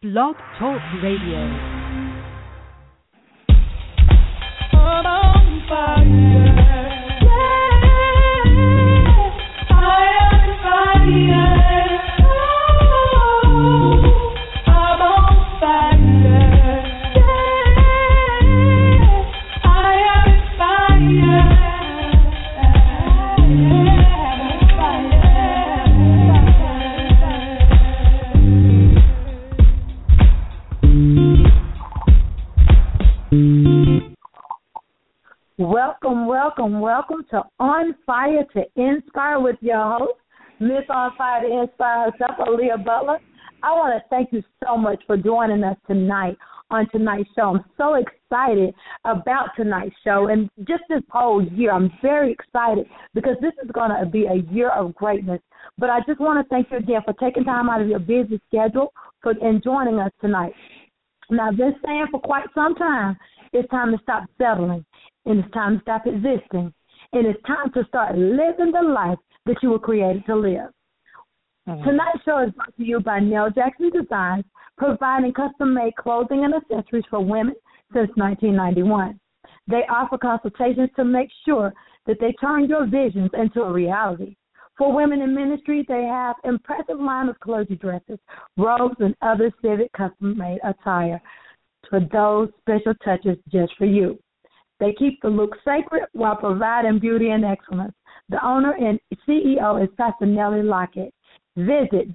Blog Talk Radio. On fire. Welcome to On Fire to Inspire with your host, Miss On Fire to Inspire herself, Aaliyah Butler. I want to thank you so much for joining us tonight on tonight's show. I'm so excited about tonight's show and just this whole year. I'm very excited because this is going to be a year of greatness. But I just want to thank you again for taking time out of your busy schedule and joining us tonight. Now, I've been saying for quite some time, it's time to stop settling. And it's time to stop existing. And it's time to start living the life that you were created to live. Mm-hmm. Tonight's show is brought to you by Neil Jackson Designs, providing custom-made clothing and accessories for women since 1991. They offer consultations to make sure that they turn your visions into a reality. For women in ministry, they have impressive line of clergy dresses, robes, and other civic custom-made attire for those special touches just for you. They keep the look sacred while providing beauty and excellence. The owner and CEO is Pastor Nellie Lockett. Visit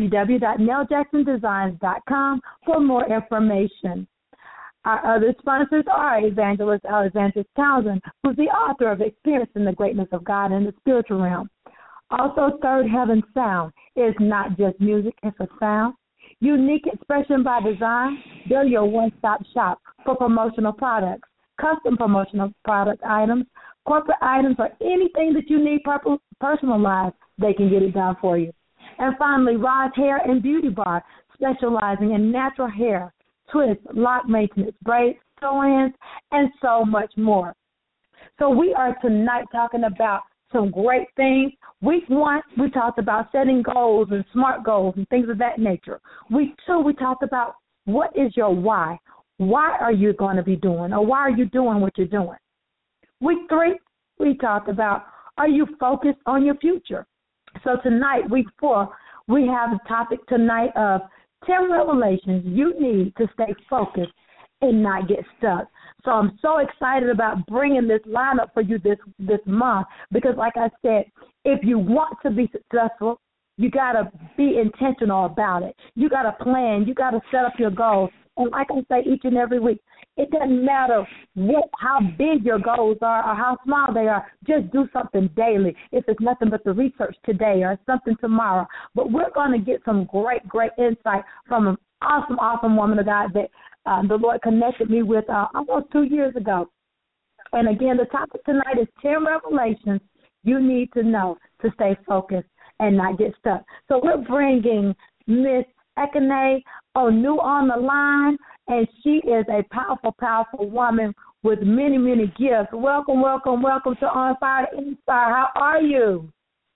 www.nelljacksondesigns.com for more information. Our other sponsors are Evangelist Alexander Townsend, who's the author of Experiencing the Greatness of God in the Spiritual Realm. Also, Third Heaven Sound is not just music, it's a sound. Unique Expression by Design, they're your one-stop shop for promotional products. Custom promotional product items, corporate items, or anything that you need personalized, they can get it done for you. And finally, Roz Hair and Beauty Bar, specializing in natural hair, twists, lock maintenance, braids, sew-ins, and so much more. So we are tonight talking about some great things. Week 1, we talked about setting goals and SMART goals and things of that nature. Week 2, we talked about what is your why. Why are you going to be doing, or why are you doing what you're doing? Week 3, we talked about, are you focused on your future? So tonight, week 4, we have a topic tonight of 10 revelations you need to stay focused and not get stuck. So I'm so excited about bringing this lineup for you this month because, like I said, if you want to be successful, you got to be intentional about it. You got to plan. You got to set up your goals. And like I say each and every week, it doesn't matter how big your goals are or how small they are. Just do something daily. If it's nothing but the research today or something tomorrow. But we're going to get some great insight from an awesome woman of God that the Lord connected me with almost 2 years ago. And again, the topic tonight is 10 revelations you need to know to stay focused and not get stuck. So we're bringing Miss Ekene Onu on the line, and she is a powerful woman with many gifts. Welcome to On Fire to Inspire. How are you?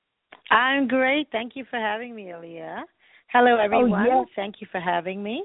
I'm great. Thank you for having me, Aaliyah. Hello, everyone. Yes. Thank you for having me.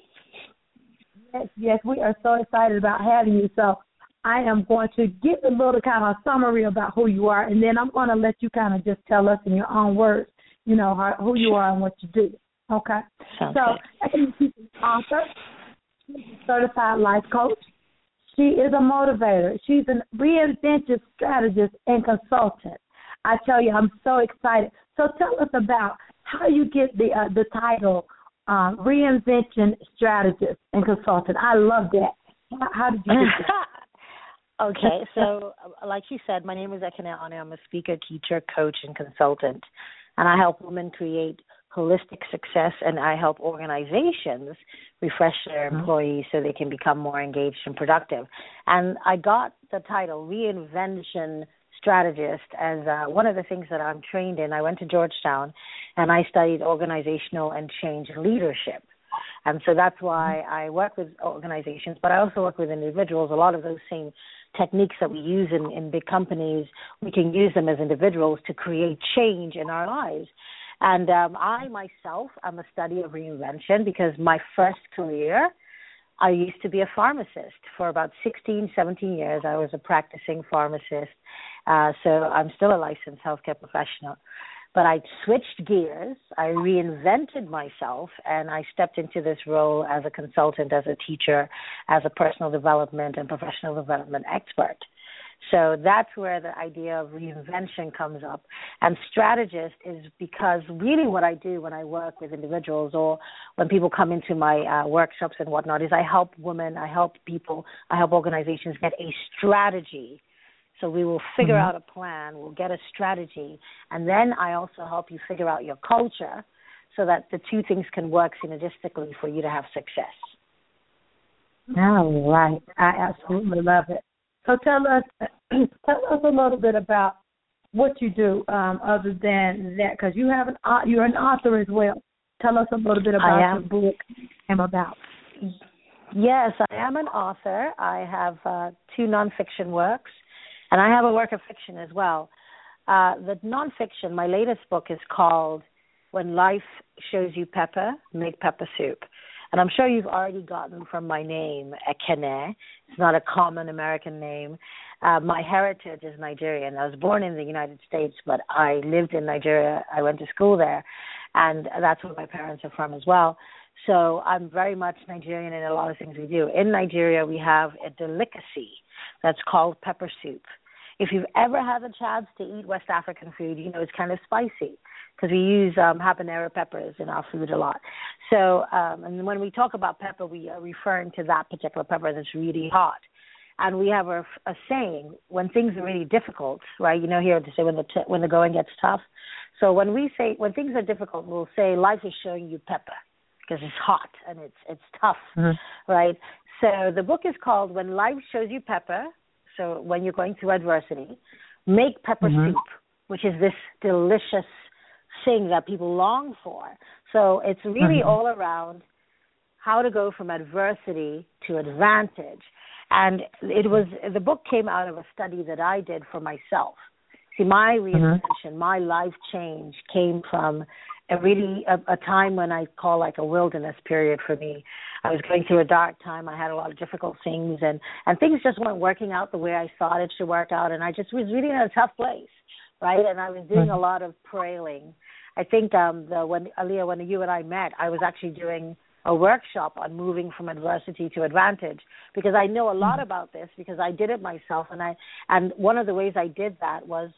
Yes, we are so excited about having you. So I am going to give a little kind of summary about who you are, and then I'm going to let you kind of just tell us in your own words, who you are and what you do. Okay. Sounds good. She's an author. She's a certified life coach. She is a motivator. She's a reinvention strategist and consultant. I tell you, I'm so excited. So tell us about how you get the title reinvention strategist and consultant. I love that. How did you get that? Okay, so like you said, my name is Ekene Onu. I'm a speaker, teacher, coach, and consultant, and I help women create holistic success, and I help organizations refresh their employees so they can become more engaged and productive. And I got the title Reinvention Strategist as one of the things that I'm trained in. I went to Georgetown, and I studied organizational and change leadership. And so that's why I work with organizations, but I also work with individuals. A lot of those same techniques that we use in big companies, we can use them as individuals to create change in our lives. And I myself am a study of reinvention because my first career, I used to be a pharmacist. For about 16, 17 years, I was a practicing pharmacist. So I'm still a licensed healthcare professional. But I switched gears, I reinvented myself, and I stepped into this role as a consultant, as a teacher, as a personal development and professional development expert. So that's where the idea of reinvention comes up. And strategist is because really what I do when I work with individuals or when people come into my workshops and whatnot is I help women, I help people, I help organizations get a strategy. So we will figure out a plan, we'll get a strategy, and then I also help you figure out your culture so that the two things can work synergistically for you to have success. All right. I absolutely love it. So tell us a little bit about what you do other than that, because you're an author as well. Tell us a little bit about your book and about. Yes, I am an author. I have 2 nonfiction works. And I have a work of fiction as well. The nonfiction, my latest book is called When Life Shows You Pepper, Make Pepper Soup. And I'm sure you've already gotten from my name, Ekene. It's not a common American name. My heritage is Nigerian. I was born in the United States, but I lived in Nigeria. I went to school there, and that's where my parents are from as well. So I'm very much Nigerian in a lot of things we do. In Nigeria, we have a delicacy that's called pepper soup. If you've ever had the chance to eat West African food, you know it's kind of spicy because we use habanero peppers in our food a lot. So, and when we talk about pepper, we are referring to that particular pepper that's really hot. And we have a saying, when things are really difficult, right? You know, here to say when the going gets tough. So when we say, when things are difficult, we'll say life is showing you pepper because it's hot and it's tough, right? So the book is called When Life Shows You Pepper. So when you're going through adversity, make pepper soup, which is this delicious thing that people long for. So it's really all around how to go from adversity to advantage. And the book came out of a study that I did for myself. See, my reinvention, my life change came from a time when I call like a wilderness period for me. I was going through a dark time. I had a lot of difficult things, and things just weren't working out the way I thought it should work out, and I just was really in a tough place, right? And I was doing a lot of praying. I think when Aliyah, when you and I met, I was actually doing a workshop on moving from adversity to advantage because I know a lot about this because I did it myself, and one of the ways I did that was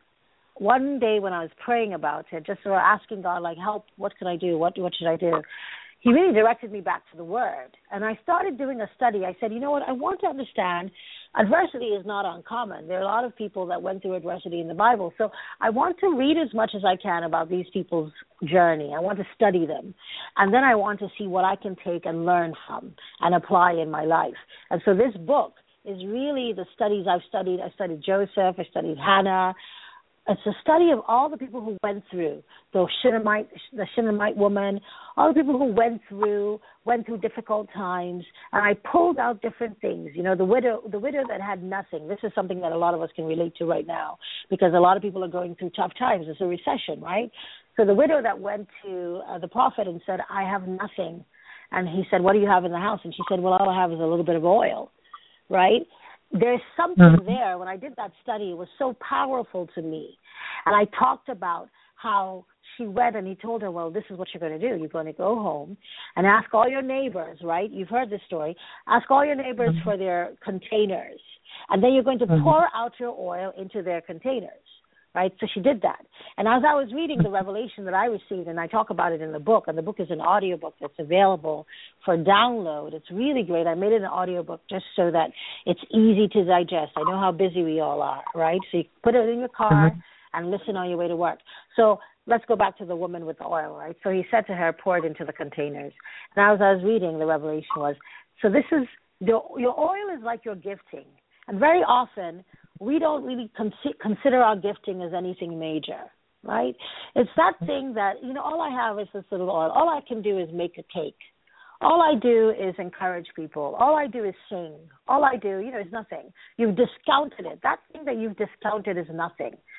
one day when I was praying about it, just sort of asking God, like, help, what can I do? What should I do? He really directed me back to the Word. And I started doing a study. I said, you know what, I want to understand adversity is not uncommon. There are a lot of people that went through adversity in the Bible. So I want to read as much as I can about these people's journey. I want to study them. And then I want to see what I can take and learn from and apply in my life. And so this book is really the studies I've studied. I studied Joseph. I studied Hannah. It's a study of all the people who went through, the Shunammite woman, all the people who went through difficult times, and I pulled out different things. You know, the widow that had nothing. This is something that a lot of us can relate to right now because a lot of people are going through tough times. It's a recession, right? So the widow that went to the prophet and said, I have nothing. And he said, what do you have in the house? And she said, well, all I have is a little bit of oil, right? There's something there. When I did that study, it was so powerful to me. And I talked about how she went and he told her, well, this is what you're going to do. You're going to go home and ask all your neighbors, right? You've heard this story. Ask all your neighbors for their containers. And then you're going to pour out your oil into their containers, right? So she did that. And as I was reading the revelation that I received, and I talk about it in the book, and the book is an audiobook that's available for download. It's really great. I made it an audiobook just so that it's easy to digest. I know how busy we all are, right? So you put it in your car and listen on your way to work. So let's go back to the woman with the oil, right? So he said to her, pour it into the containers. And as I was reading, the revelation was, so this is, your oil is like your gifting. And very often, we don't really consider our gifting as anything major, right? It's that thing that, you know, all I have is this little oil. All I can do is make a cake. All I do is encourage people. All I do is sing. All I do, you know, is nothing. You've discounted it. That thing that you've discounted is nothing.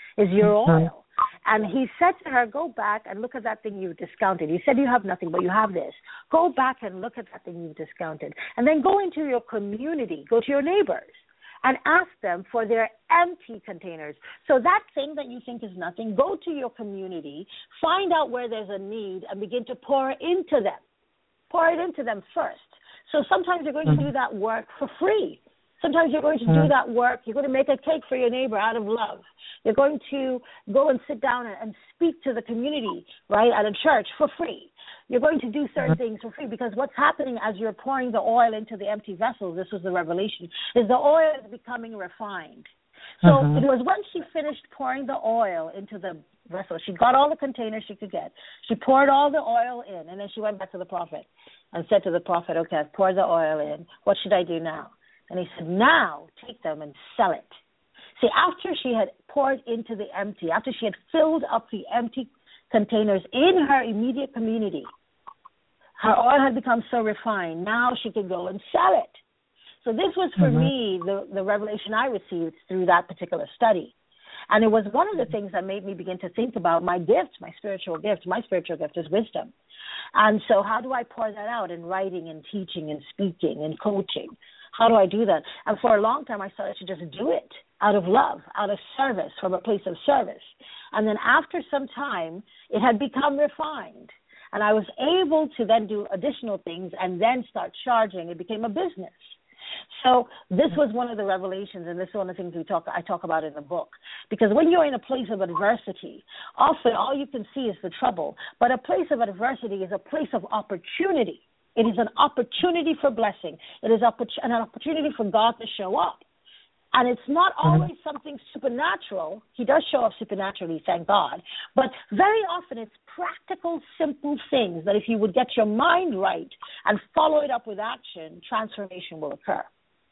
is your oil. And he said to her, go back and look at that thing you've discounted. You said you have nothing, but you have this. Go back and look at that thing you've discounted. And then go into your community, go to your neighbors, and ask them for their empty containers. So that thing that you think is nothing, go to your community, find out where there's a need, and begin to pour into them. Pour it into them first. So sometimes you're going to do that work for free. Sometimes you're going to do that work. You're going to make a cake for your neighbor out of love. You're going to go and sit down and speak to the community, right, at a church for free. You're going to do certain things for free, because what's happening as you're pouring the oil into the empty vessels, this was the revelation, is the oil is becoming refined. So it was when she finished pouring the oil into the vessel, she got all the containers she could get. She poured all the oil in, and then she went back to the prophet and said to the prophet, okay, I've poured the oil in. What should I do now? And he said, now take them and sell it. See, after she had poured into the empty, after she had filled up the empty containers in her immediate community, her oil had become so refined, now she could go and sell it. So this was for me the revelation I received through that particular study. And it was one of the things that made me begin to think about my gift, my spiritual gift. My spiritual gift is wisdom. And so how do I pour that out in writing and teaching and speaking and coaching? How do I do that? And for a long time, I started to just do it out of love, out of service, from a place of service. And then after some time, it had become refined. And I was able to then do additional things and then start charging. It became a business. So this was one of the revelations, and this is one of the things I talk about in the book. Because when you're in a place of adversity, often all you can see is the trouble. But a place of adversity is a place of opportunity. It is an opportunity for blessing. It is an opportunity for God to show up. And it's not always something supernatural. He does show up supernaturally, thank God. But very often it's practical, simple things that if you would get your mind right and follow it up with action, transformation will occur.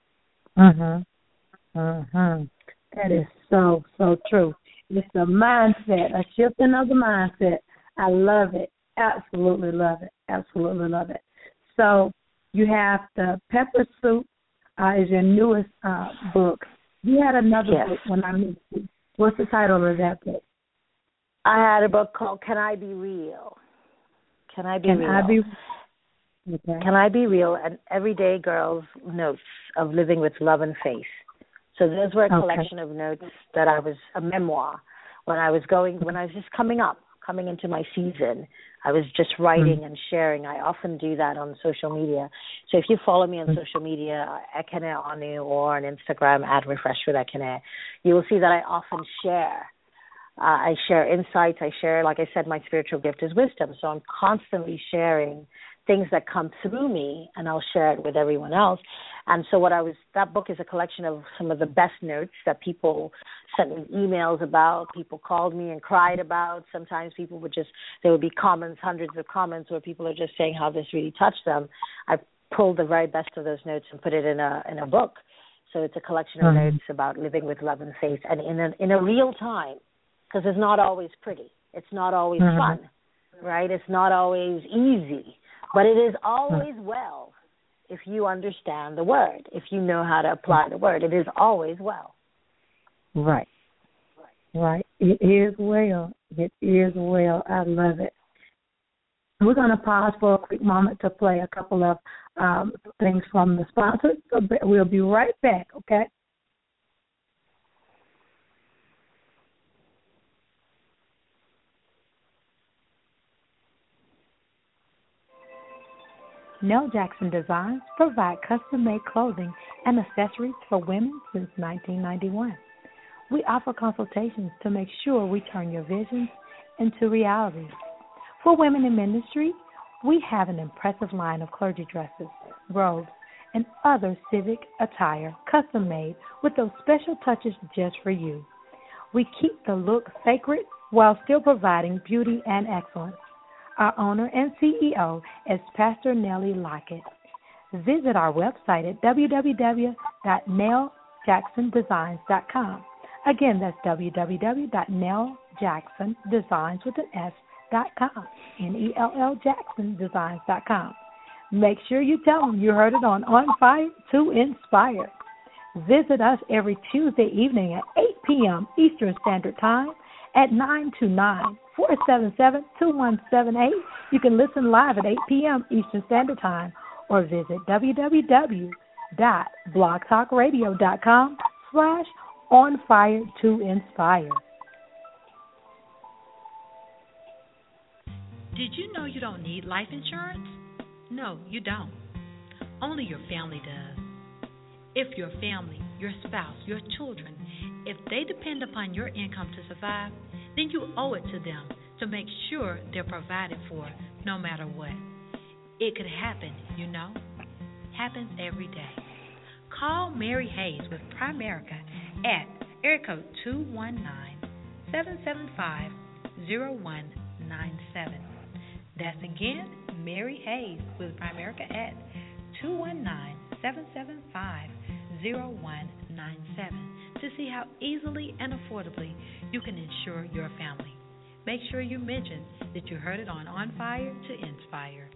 That is so, so true. It's a mindset, a shifting of the mindset. I love it. Absolutely love it. Absolutely love it. So you have the Pepper Soup is your newest book. You had another book when I met you. What's the title of that book? I had a book called Can I Be Real? Can I Be Real? Okay. Can I Be Real? An Everyday Girl's Notes of Living with Love and Faith. So those were a collection of notes that a memoir, when I was just coming into my season. I was just writing and sharing. I often do that on social media. So if you follow me on social media, Ekene Anu, or on Instagram, @Refresh with Ekene, you will see that I often share. I share insights. I share, like I said, my spiritual gift is wisdom. So I'm constantly sharing things that come through me, and I'll share it with everyone else. And so that book is a collection of some of the best notes that people sent me emails about, people called me and cried about. Sometimes there would be comments, hundreds of comments where people are just saying how this really touched them. I pulled the very best of those notes and put it in a book. So it's a collection of notes about living with love and faith, and in a real time, because it's not always pretty. It's not always fun, right? It's not always easy. But it is always well if you understand the word, if you know how to apply the word. It is always well. Right. It is well. It is well. I love it. We're going to pause for a quick moment to play a couple of things from the sponsors. So we'll be right back, okay? Nell Jackson Designs provide custom-made clothing and accessories for women since 1991. We offer consultations to make sure we turn your visions into reality. For women in ministry, we have an impressive line of clergy dresses, robes, and other civic attire custom-made with those special touches just for you. We keep the look sacred while still providing beauty and excellence. Our owner and CEO is Pastor Nellie Lockett. Visit our website at www.nelljacksondesigns.com. Again, that's www.nelljacksondesigns.com. NELLJacksondesigns.com. Make sure you tell them you heard it on Fire to Inspire. Visit us every Tuesday evening at 8 p.m. Eastern Standard Time at 929-477-2178. You can listen live at 8 p.m. Eastern Standard Time or visit www.blogtalkradio.com/onfire2inspire. Did you know you don't need life insurance? No, you don't. Only your family does. If your family, your spouse, your children, if they depend upon your income to survive, then you owe it to them to make sure they're provided for no matter what. It could happen, you know. Happens every day. Call Mary Hayes with Primerica at area code 219-775-0197. That's again, Mary Hayes with Primerica at 219-775-0197 to see how easily and affordably you can insure your family. Make sure you mention that you heard it on Fire to Inspire.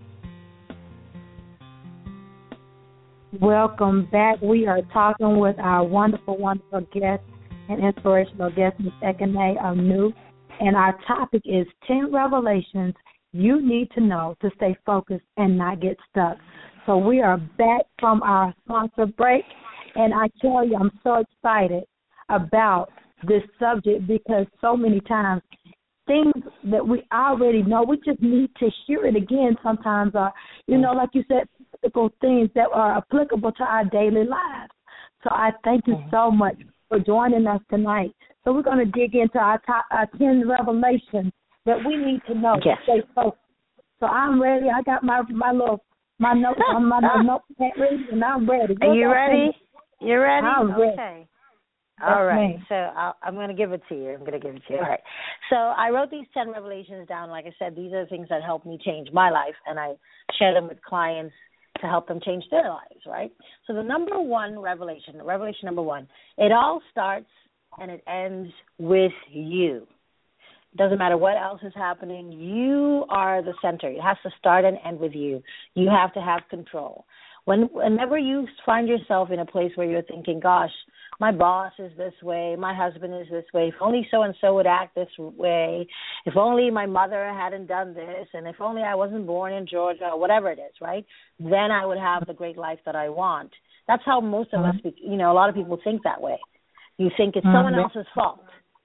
Welcome back. We are talking with our wonderful, wonderful guest and inspirational guest, Ms. Ekene Anu, and our topic is 10 revelations you need to know to stay focused and not get stuck. So we are back from our sponsor break, and I tell you, I'm so excited about this subject because so many times things that we already know, we just need to hear it again sometimes, like you said, practical things that are applicable to our daily lives. So I thank you so much for joining us tonight. So we're going to dig into our 10 revelations that we need to know to stay focused. So I'm ready. I got my notes on my notepad ready, and I'm ready. Are you ready? You ready? I'm ready. Okay. All right. So I'm going to give it to you. All right. So I wrote these 10 revelations down. Like I said, these are things that helped me change my life, and I share them with clients to help them change their lives, right? So the number one revelation number one, it all starts and it ends with you. Doesn't matter what else is happening. You are the center. It has to start and end with you. You have to have control. Whenever you find yourself in a place where you're thinking, gosh, my boss is this way, my husband is this way, if only so-and-so would act this way, if only my mother hadn't done this, and if only I wasn't born in Georgia, or whatever it is, right, then I would have the great life that I want. That's how most of us, a lot of people think that way. You think it's someone else's fault.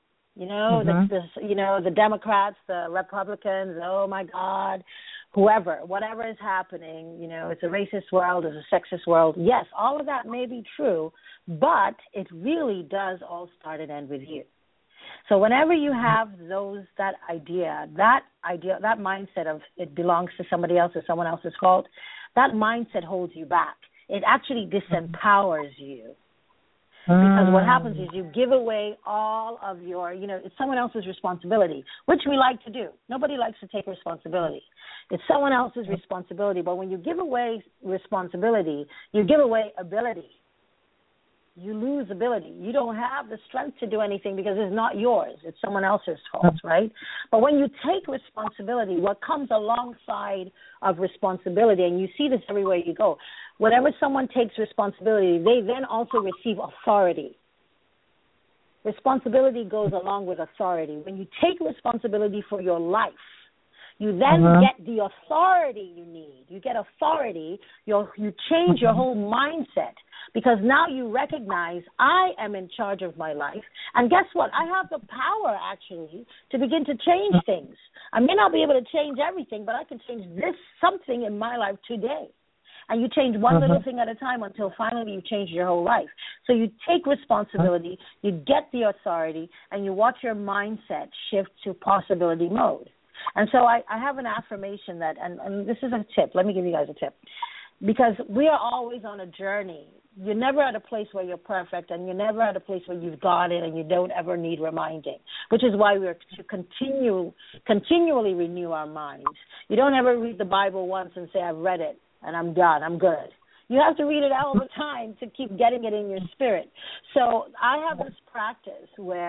The Democrats, the Republicans, oh, my God, whatever is happening, it's a racist world, it's a sexist world. Yes, all of that may be true, but it really does all start and end with you. So whenever you have that mindset of it belongs to somebody else or someone else's fault, that mindset holds you back. It actually disempowers you. Because what happens is you give away all of your, it's someone else's responsibility, which we like to do. Nobody likes to take responsibility. It's someone else's responsibility. But when you give away responsibility, you give away ability. You lose ability. You don't have the strength to do anything because it's not yours. It's someone else's fault, right? But when you take responsibility, what comes alongside of responsibility, and you see this everywhere you go, whenever someone takes responsibility, they then also receive authority. Responsibility goes along with authority. When you take responsibility for your life, you then get the authority you need. You get authority. You change your whole mindset because now you recognize I am in charge of my life. And guess what? I have the power, actually, to begin to change things. I may not be able to change everything, but I can change something in my life today. And you change one little thing at a time until finally you change your whole life. So you take responsibility, you get the authority, and you watch your mindset shift to possibility mode. And so I have an affirmation that, and this is a tip. Let me give you guys a tip. Because we are always on a journey. You're never at a place where you're perfect, and you're never at a place where you've got it and you don't ever need reminding, which is why we're to continually renew our minds. You don't ever read the Bible once and say, I've read it, and I'm done, I'm good. You have to read it all the time to keep getting it in your spirit. So I have this practice where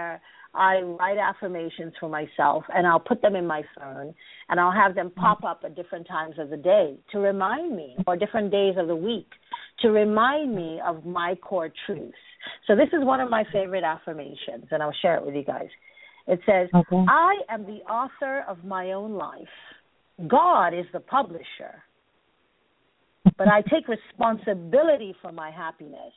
I write affirmations for myself, and I'll put them in my phone, and I'll have them pop up at different times of the day to remind me, or different days of the week, to remind me of my core truths. So this is one of my favorite affirmations, and I'll share it with you guys. It says, I am the author of my own life. God is the publisher. But I take responsibility for my happiness.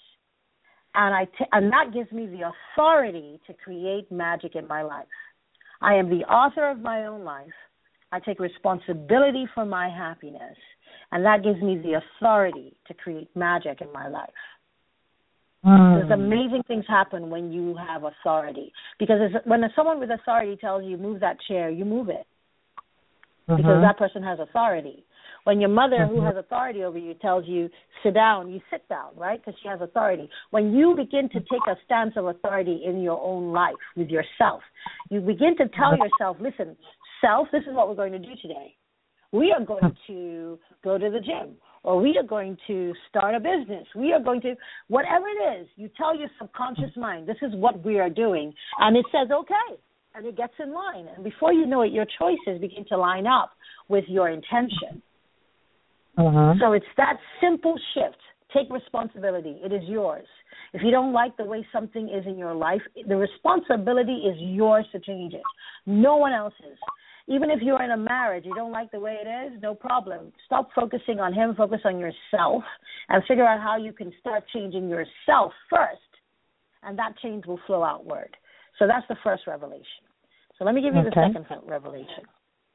And that gives me the authority to create magic in my life. I am the author of my own life. I take responsibility for my happiness. And that gives me the authority to create magic in my life. There's amazing things happen when you have authority. Because when someone with authority tells you, move that chair, you move it. Because that person has authority. When your mother, who has authority over you, tells you, sit down, you sit down, right? Because she has authority. When you begin to take a stance of authority in your own life with yourself, you begin to tell yourself, listen, self, this is what we're going to do today. We are going to go to the gym, or we are going to start a business. We are going to, whatever it is, you tell your subconscious mind, this is what we are doing. And it says, okay, and it gets in line. And before you know it, your choices begin to line up with your intention. So it's that simple shift. Take responsibility. It is yours. If you don't like the way something is in your life, the responsibility is yours to change it. No one else's. Even if you're in a marriage, you don't like the way it is, no problem. Stop focusing on him, focus on yourself, and figure out how you can start changing yourself first, and that change will flow outward. So that's the first revelation. So let me give you the second revelation.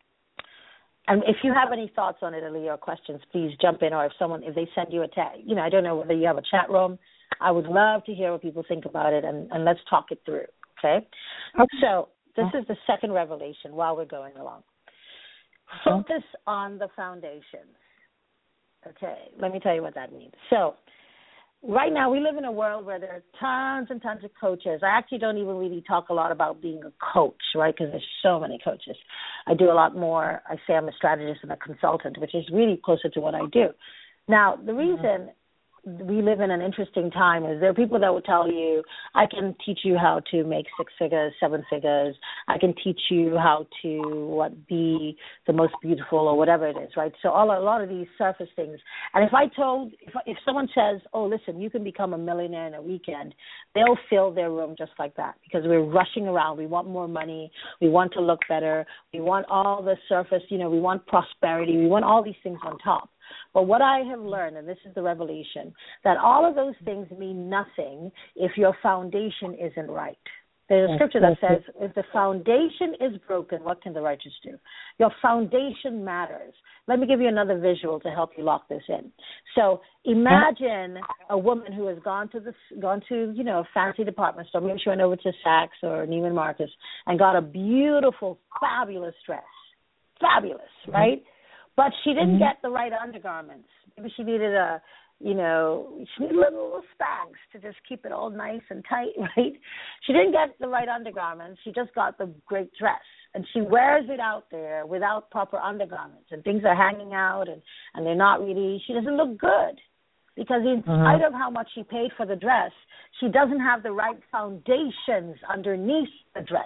And if you have any thoughts on it, Aaliyah, or questions, please jump in. Or if they send you a text, I don't know whether you have a chat room. I would love to hear what people think about it, and let's talk it through, okay? So this is the second revelation while we're going along. Focus on the foundations. Okay, let me tell you what that means. So right now we live in a world where there are tons and tons of coaches. I actually don't even really talk a lot about being a coach, right, because there's so many coaches. I do a lot more. I say I'm a strategist and a consultant, which is really closer to what I do. Now, the reason we live in an interesting time is there are people that will tell you, I can teach you how to make 6 figures, 7 figures. I can teach you how to be the most beautiful or whatever it is, right? So a lot of these surface things. And if someone says, oh, listen, you can become a millionaire in a weekend, they'll fill their room just like that because we're rushing around. We want more money. We want to look better. We want all the surface, we want prosperity. We want all these things on top. But what I have learned, and this is the revelation, that all of those things mean nothing if your foundation isn't right. There's a scripture that says, if the foundation is broken, what can the righteous do? Your foundation matters. Let me give you another visual to help you lock this in. So imagine a woman who has gone to a fancy department store. Maybe she went over to Saks or Neiman Marcus and got a beautiful, fabulous dress. Fabulous, right? But she didn't get the right undergarments. Maybe she needed she needed little Spanx to just keep it all nice and tight, right? She didn't get the right undergarments. She just got the great dress. And she wears it out there without proper undergarments. And things are hanging out and they're not really, she doesn't look good. Because in spite of how much she paid for the dress, she doesn't have the right foundations underneath the dress.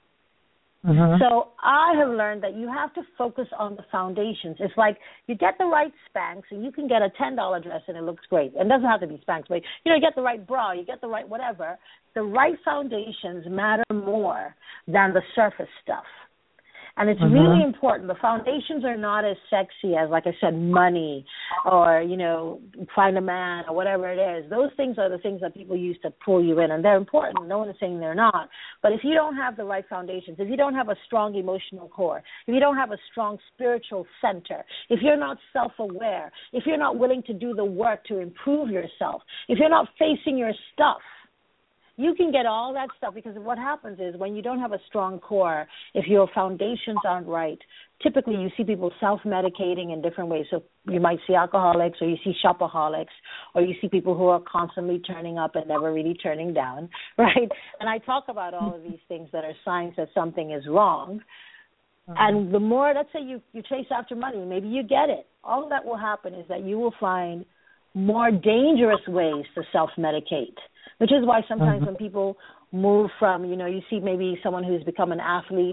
So I have learned that you have to focus on the foundations. It's like you get the right Spanx and you can get a $10 dress and it looks great. It doesn't have to be Spanx, but you get the right bra, you get the right whatever. The right foundations matter more than the surface stuff. And it's really important. The foundations are not as sexy as, like I said, money or, find a man or whatever it is. Those things are the things that people use to pull you in, and they're important. No one is saying they're not. But if you don't have the right foundations, if you don't have a strong emotional core, if you don't have a strong spiritual center, if you're not self-aware, if you're not willing to do the work to improve yourself, if you're not facing your stuff, you can get all that stuff, because what happens is when you don't have a strong core, if your foundations aren't right, typically you see people self-medicating in different ways. So you might see alcoholics, or you see shopaholics, or you see people who are constantly turning up and never really turning down, right? And I talk about all of these things that are signs that something is wrong. And the more, let's say you chase after money, maybe you get it. All that will happen is that you will find more dangerous ways to self-medicate. Which is why sometimes when people move from, you see maybe someone who's become an athlete,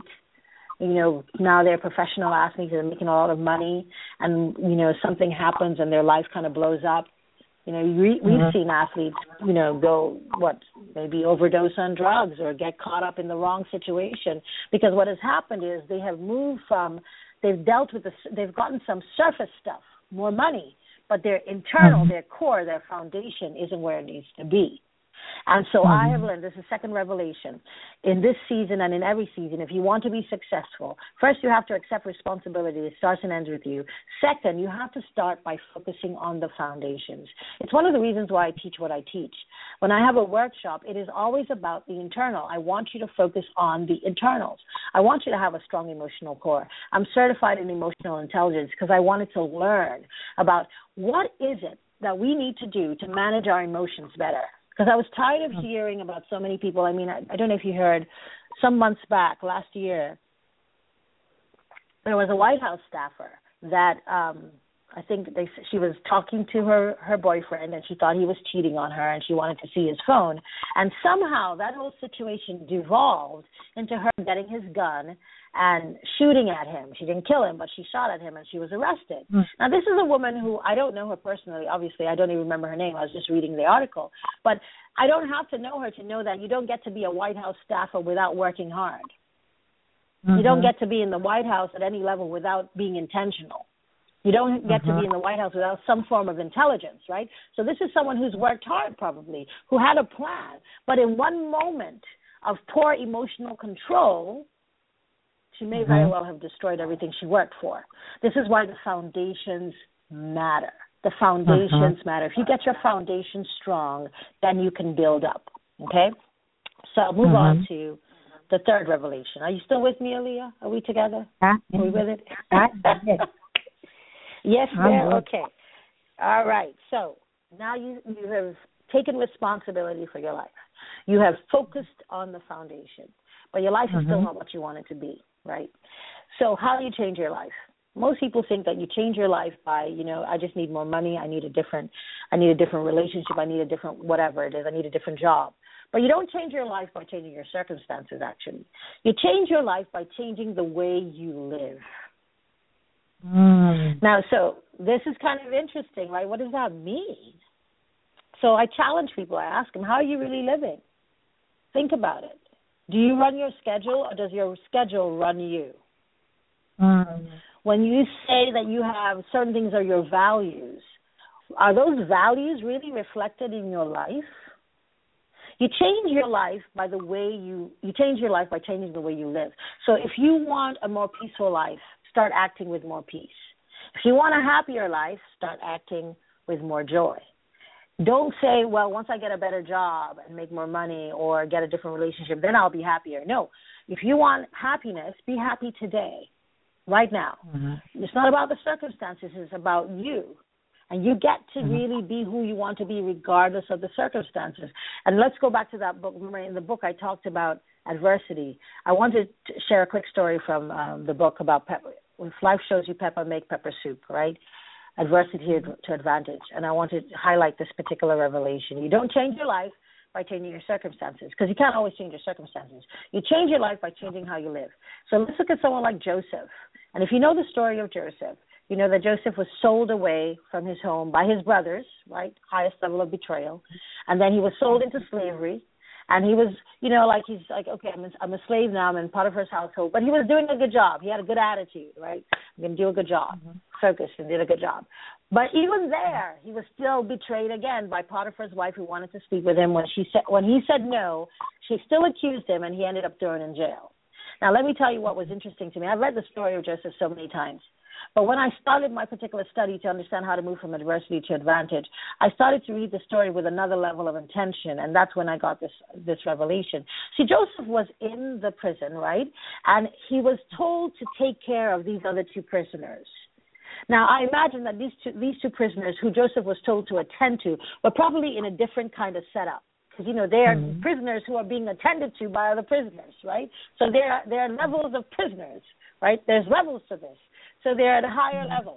now they're professional athletes, they're making a lot of money, and, something happens and their life kind of blows up. We've seen athletes, go, maybe overdose on drugs or get caught up in the wrong situation, because what has happened is they have moved from, they've gotten some surface stuff, more money, but their internal, their core, their foundation isn't where it needs to be. And so I have learned, this is second revelation, in this season and in every season, if you want to be successful, first you have to accept responsibility. It starts and ends with you. Second, you have to start by focusing on the foundations. It's one of the reasons why I teach what I teach. When I have a workshop, it is always about the internal. I want you to focus on the internals. I want you to have a strong emotional core. I'm certified in emotional intelligence because I wanted to learn about what is it that we need to do to manage our emotions better. Because I was tired of hearing about so many people. I mean, I don't know if you heard, some months back, last year, there was a White House staffer that I think she was talking to her boyfriend, and she thought he was cheating on her, and she wanted to see his phone. And somehow that whole situation devolved into her getting his gun and shooting at him. She didn't kill him, but she shot at him, and she was arrested. Now, this is a woman who, I don't know her personally. Obviously, I don't even remember her name. I was just reading the article. But I don't have to know her to know that you don't get to be a White House staffer without working hard. You don't get to be in the White House at any level without being intentional. You don't get to be in the White House without some form of intelligence, right? So this is someone who's worked hard probably, who had a plan. But in one moment of poor emotional control, she may very well have destroyed everything she worked for. This is why the foundations matter. The foundations matter. If you get your foundation strong, then you can build up, okay? So I'll move on to the third revelation. Are you still with me, Aaliyah? Are we together? Are we with it? Yes, ma'am. Okay. All right. So now you have taken responsibility for your life. You have focused on the foundation, but your life is still not what you want it to be, right? So how do you change your life? Most people think that you change your life by, I just need more money. I need a different relationship. I need a different whatever it is. I need a different job. But you don't change your life by changing your circumstances, actually. You change your life by changing the way you live. Now, so this is kind of interesting, right? What does that mean? So I challenge people. I ask them, how are you really living? Think about it. Do you run your schedule, or does your schedule run you? When you say that you have certain things are your values, are those values really reflected in your life? You change your life by the way you change your life by changing the way you live. So if you want a more peaceful life, start acting with more peace. If you want a happier life, start acting with more joy. Don't say, well, once I get a better job and make more money or get a different relationship, then I'll be happier. No. If you want happiness, be happy today, right now. It's not about the circumstances. It's about you. And you get to really be who you want to be regardless of the circumstances. And let's go back to that book. Remember, in the book I talked about adversity. I wanted to share a quick story from the book about pepper. If life shows you pepper, make pepper soup, right? Adversity to advantage. And I want to highlight this particular revelation. You don't change your life by changing your circumstances, because you can't always change your circumstances. You change your life by changing how you live. So let's look at someone like Joseph. And if you know the story of Joseph, you know that Joseph was sold away from his home by his brothers, right? Highest level of betrayal. And then he was sold into slavery. And he was, he's like, okay, I'm a slave now. I'm in Potiphar's household. But he was doing a good job. He had a good attitude, right? I'm going to do a good job. Focused and did a good job. But even there, he was still betrayed again by Potiphar's wife, who wanted to sleep with him. When he said no, she still accused him, and he ended up thrown in jail. Now, let me tell you what was interesting to me. I've read the story of Joseph so many times. But when I started my particular study to understand how to move from adversity to advantage, I started to read the story with another level of intention, and that's when I got this revelation. See, Joseph was in the prison, right? And he was told to take care of these other two prisoners. Now, I imagine that these two prisoners who Joseph was told to attend to were probably in a different kind of setup. Because, they are prisoners who are being attended to by other prisoners, right? So there are levels of prisoners, right? There's levels to this. So they're at a higher level.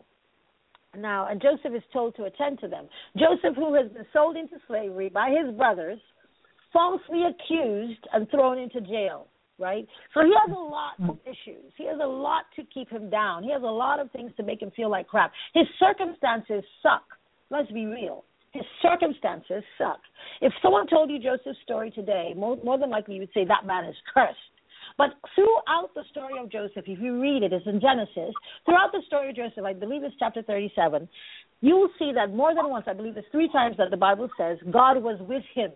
Now, and Joseph is told to attend to them. Joseph, who has been sold into slavery by his brothers, falsely accused and thrown into jail, right? So he has a lot of issues. He has a lot to keep him down. He has a lot of things to make him feel like crap. His circumstances suck. Let's be real. His circumstances suck. If someone told you Joseph's story today, more than likely you would say that man is cursed. But throughout the story of Joseph, if you read it, it's in Genesis, throughout the story of Joseph, I believe it's chapter 37, you will see that more than once, I believe it's 3 times that the Bible says, God was with him.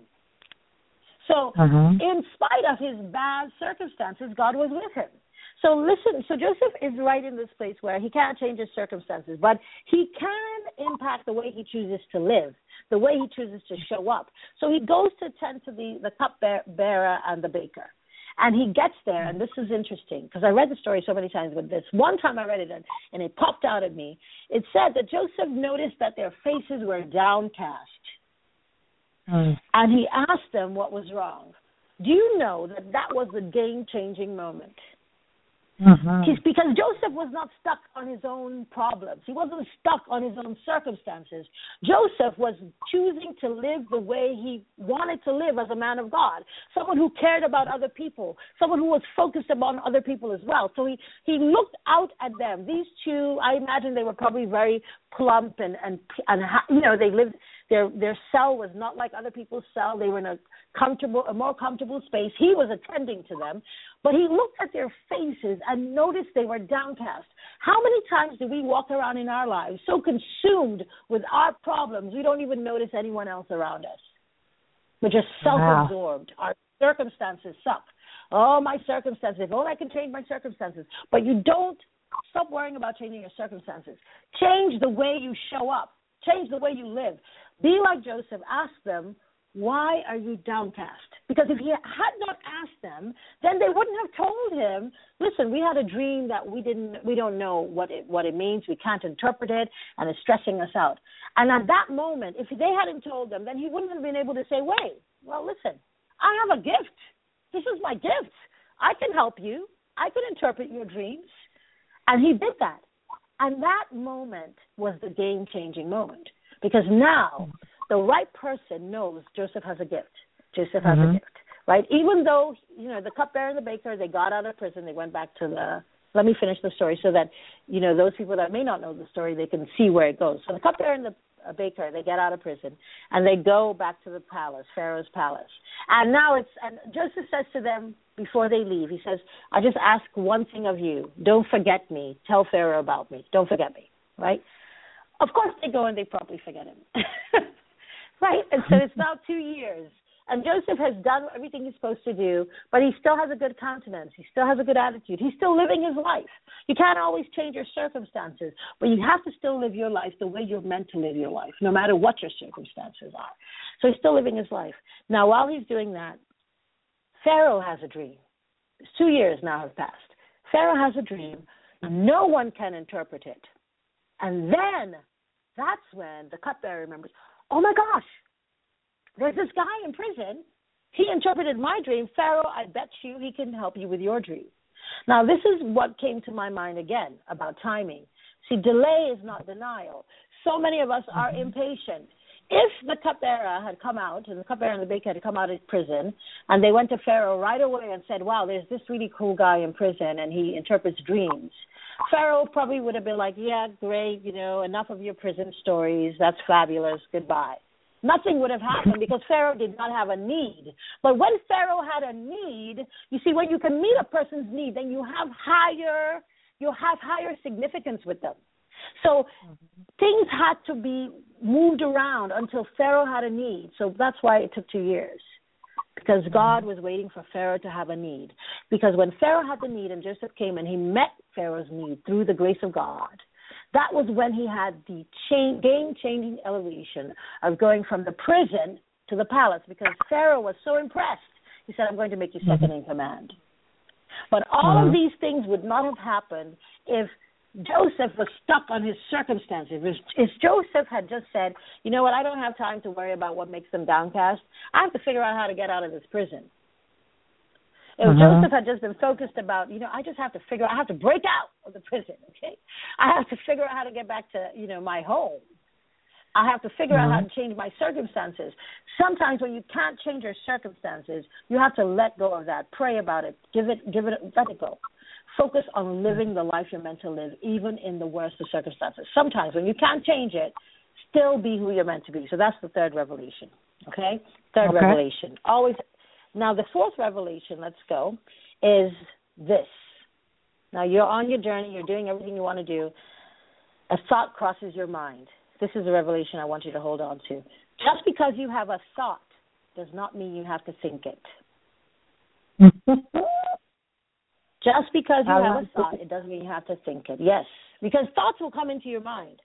So in spite of his bad circumstances, God was with him. So listen, so Joseph is right in this place where he can't change his circumstances, but he can impact the way he chooses to live, the way he chooses to show up. So he goes to tend to the cupbearer and the baker. And he gets there, and this is interesting, because I read the story so many times, but this one time I read it, and it popped out at me. It said that Joseph noticed that their faces were downcast. And he asked them what was wrong. Do you know that was the game-changing moment? Because Joseph was not stuck on his own problems. He wasn't stuck on his own circumstances. Joseph was choosing to live the way he wanted to live as a man of God, someone who cared about other people, someone who was focused upon other people as well. So he looked out at them. These two, I imagine they were probably very plump and you know, they lived. Their cell was not like other people's cell. They were in a more comfortable space. He was attending to them, but he looked at their faces and noticed they were downcast. How many times do we walk around in our lives so consumed with our problems we don't even notice anyone else around us? We're just self-absorbed. Our circumstances suck. Oh, my circumstances. If only I can change my circumstances. But you don't stop worrying about changing your circumstances. Change the way you show up. Change the way you live. Be like Joseph. Ask them, why are you downcast? Because if he had not asked them, then they wouldn't have told him, listen, we had a dream that we don't know what it means. We can't interpret it, and it's stressing us out. And at that moment, if they hadn't told them, then he wouldn't have been able to say, wait, well, listen, I have a gift. This is my gift. I can help you. I can interpret your dreams. And he did that. And that moment was the game-changing moment, because now the right person knows Joseph has a gift. Joseph has a gift, right? Even though, you know, the cupbearer and the baker, they got out of prison, they went back to let me finish the story so that, you know, those people that may not know the story, they can see where it goes. So the cupbearer and the baker, they get out of prison, and they go back to the palace, Pharaoh's palace. And now and Joseph says to them before they leave, he says, I just ask one thing of you. Don't forget me. Tell Pharaoh about me. Don't forget me, right? Of course they go and they probably forget him, right? And so it's now 2 years. And Joseph has done everything he's supposed to do, but he still has a good countenance. He still has a good attitude. He's still living his life. You can't always change your circumstances, but you have to still live your life the way you're meant to live your life, no matter what your circumstances are. So he's still living his life. Now, while he's doing that, Pharaoh has a dream. 2 years now have passed. Pharaoh has a dream. No one can interpret it. And then that's when the cupbearer remembers, oh, my gosh, there's this guy in prison. He interpreted my dream. Pharaoh, I bet you he can help you with your dream. Now, this is what came to my mind again about timing. See, delay is not denial. So many of us are impatient. If the cupbearer had come out, and the cupbearer and the baker had come out of prison, and they went to Pharaoh right away and said, wow, there's this really cool guy in prison, and he interprets dreams, Pharaoh probably would have been like, yeah, great, you know, enough of your prison stories. That's fabulous. Goodbye. Nothing would have happened because Pharaoh did not have a need. But when Pharaoh had a need, you see, when you can meet a person's need, then you have higher significance with them. So things had to be moved around until Pharaoh had a need. So that's why it took 2 years, because God was waiting for Pharaoh to have a need. Because when Pharaoh had the need and Joseph came and he met Pharaoh's need through the grace of God, that was when he had the game-changing elevation of going from the prison to the palace, because Pharaoh was so impressed. He said, I'm going to make you second in command. But all of these things would not have happened if Joseph was stuck on his circumstances. If Joseph had just said, you know what, I don't have time to worry about what makes them downcast. I have to figure out how to get out of this prison. If Joseph had just been focused about, you know, I have to break out of the prison, okay? I have to figure out how to get back to, you know, my home. I have to figure out how to change my circumstances. Sometimes when you can't change your circumstances, you have to let go of that. Pray about it. Let it go. Focus on living the life you're meant to live, even in the worst of circumstances. Sometimes when you can't change it, still be who you're meant to be. So that's the third revelation, okay? Third revelation. Always. Now, the fourth revelation, let's go, is this. Now, you're on your journey. You're doing everything you want to do. A thought crosses your mind. This is a revelation I want you to hold on to. Just because you have a thought does not mean you have to think it. Just because you have a thought, it doesn't mean you have to think it. Yes, because thoughts will come into your mind.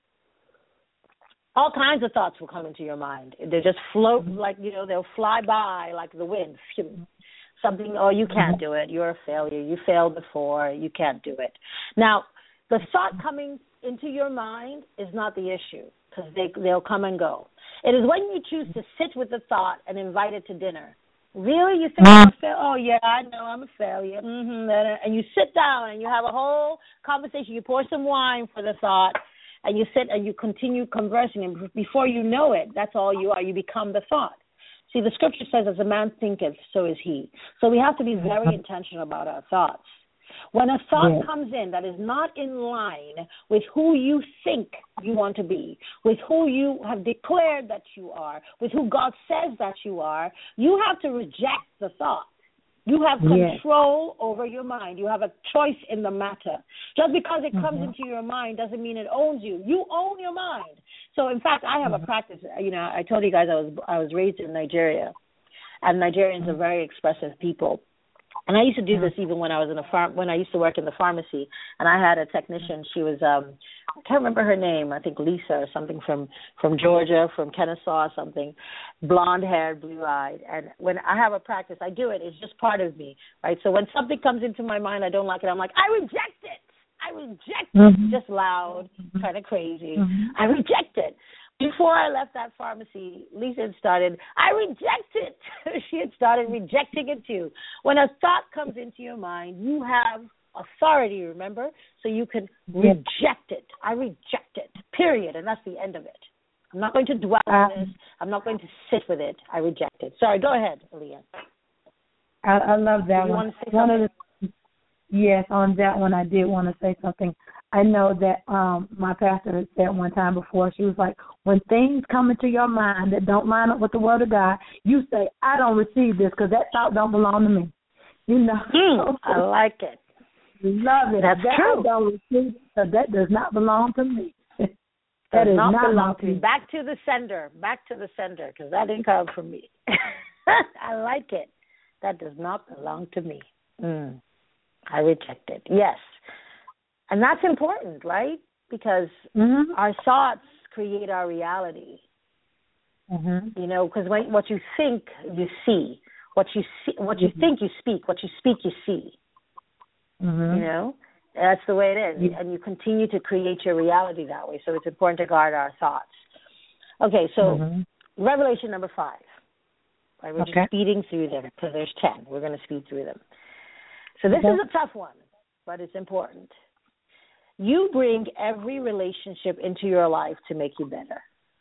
All kinds of thoughts will come into your mind. They just float like, they'll fly by like the wind. Something, oh, you can't do it. You're a failure. You failed before. You can't do it. Now, the thought coming into your mind is not the issue because they'll come and go. It is when you choose to sit with the thought and invite it to dinner. Really? You think I'm a failure? Oh, yeah, I know I'm a failure. And you sit down and you have a whole conversation. You pour some wine for the thought, and you sit and you continue conversing. And before you know it, that's all you are. You become the thought. See, the scripture says, as a man thinketh, so is he. So we have to be very intentional about our thoughts. When a thought comes in that is not in line with who you think you want to be, with who you have declared that you are, with who God says that you are, you have to reject the thought. You have control over your mind. You have a choice in the matter. Just because it comes into your mind doesn't mean it owns you. You own your mind. So, in fact, I have a practice. I told you guys I was raised in Nigeria, and Nigerians are very expressive people. And I used to do this even when I was when I used to work in the pharmacy, and I had a technician. She was I can't remember her name. I think Lisa or something from Georgia, from Kennesaw or something, blonde-haired, blue-eyed. And when I have a practice, I do it. It's just part of me, right? So when something comes into my mind, I don't like it. I'm like, I reject it. I reject it. Just loud, kind of crazy. I reject it. Before I left that pharmacy, Lisa had started, I reject it. She had started rejecting it too. When a thought comes into your mind, you have authority, remember? So you can reject it. I reject it, period. And that's the end of it. I'm not going to dwell on this. I'm not going to sit with it. I reject it. Sorry, go ahead, Aaliyah. I love that one. You want to say something? Yes, on that one I did want to say something. I know that my pastor had said one time before, she was like, when things come into your mind that don't line up with the word of God, you say, I don't receive this because that thought don't belong to me. I like it. Love it. That's true. I don't receive it because that does not belong to me. That does not belong to me. Back to the sender because that didn't come from me. I like it. That does not belong to me. I reject it. Yes. And that's important, right? Because our thoughts create our reality. Because what you think, you see. What you think, you speak. What you speak, you see. That's the way it is. And you continue to create your reality that way. So it's important to guard our thoughts. Okay, so Revelation number 5. Right, we're just speeding through them because there's 10. We're going to speed through them. So this is a tough one, but it's important. You bring every relationship into your life to make you better.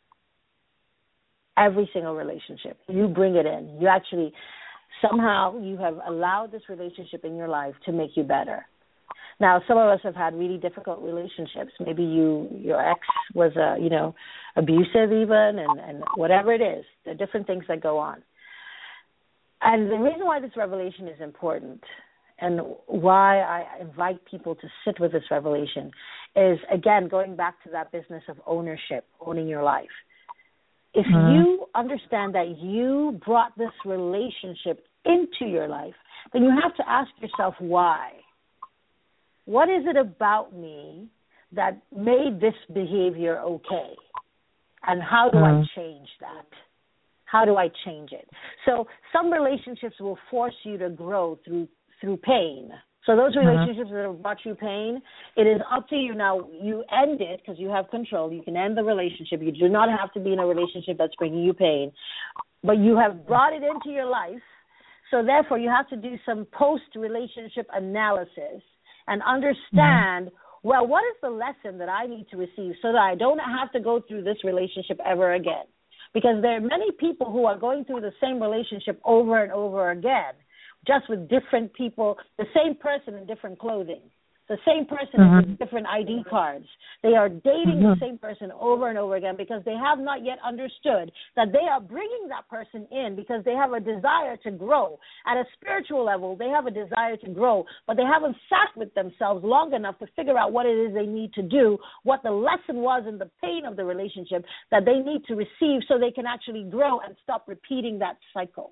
Every single relationship. You bring it in. You actually, somehow you have allowed this relationship in your life to make you better. Now, some of us have had really difficult relationships. Maybe your ex was, abusive even, and whatever it is. There are different things that go on. And the reason why this revelation is important and why I invite people to sit with this revelation is, again, going back to that business of ownership, owning your life. If you understand that you brought this relationship into your life, then you have to ask yourself why. What is it about me that made this behavior okay? And how do I change that? How do I change it? So some relationships will force you to grow through pain. So those relationships that have brought you pain, it is up to you. Now, you end it because you have control. You can end the relationship. You do not have to be in a relationship that's bringing you pain. But you have brought it into your life. So therefore, you have to do some post-relationship analysis and understand well, what is the lesson that I need to receive so that I don't have to go through this relationship ever again? Because there are many people who are going through the same relationship over and over again, just with different people, the same person in different clothing. The same person with different ID cards. They are dating the same person over and over again because they have not yet understood that they are bringing that person in because they have a desire to grow. At a spiritual level, they have a desire to grow, but they haven't sat with themselves long enough to figure out what it is they need to do, what the lesson was in the pain of the relationship that they need to receive so they can actually grow and stop repeating that cycle.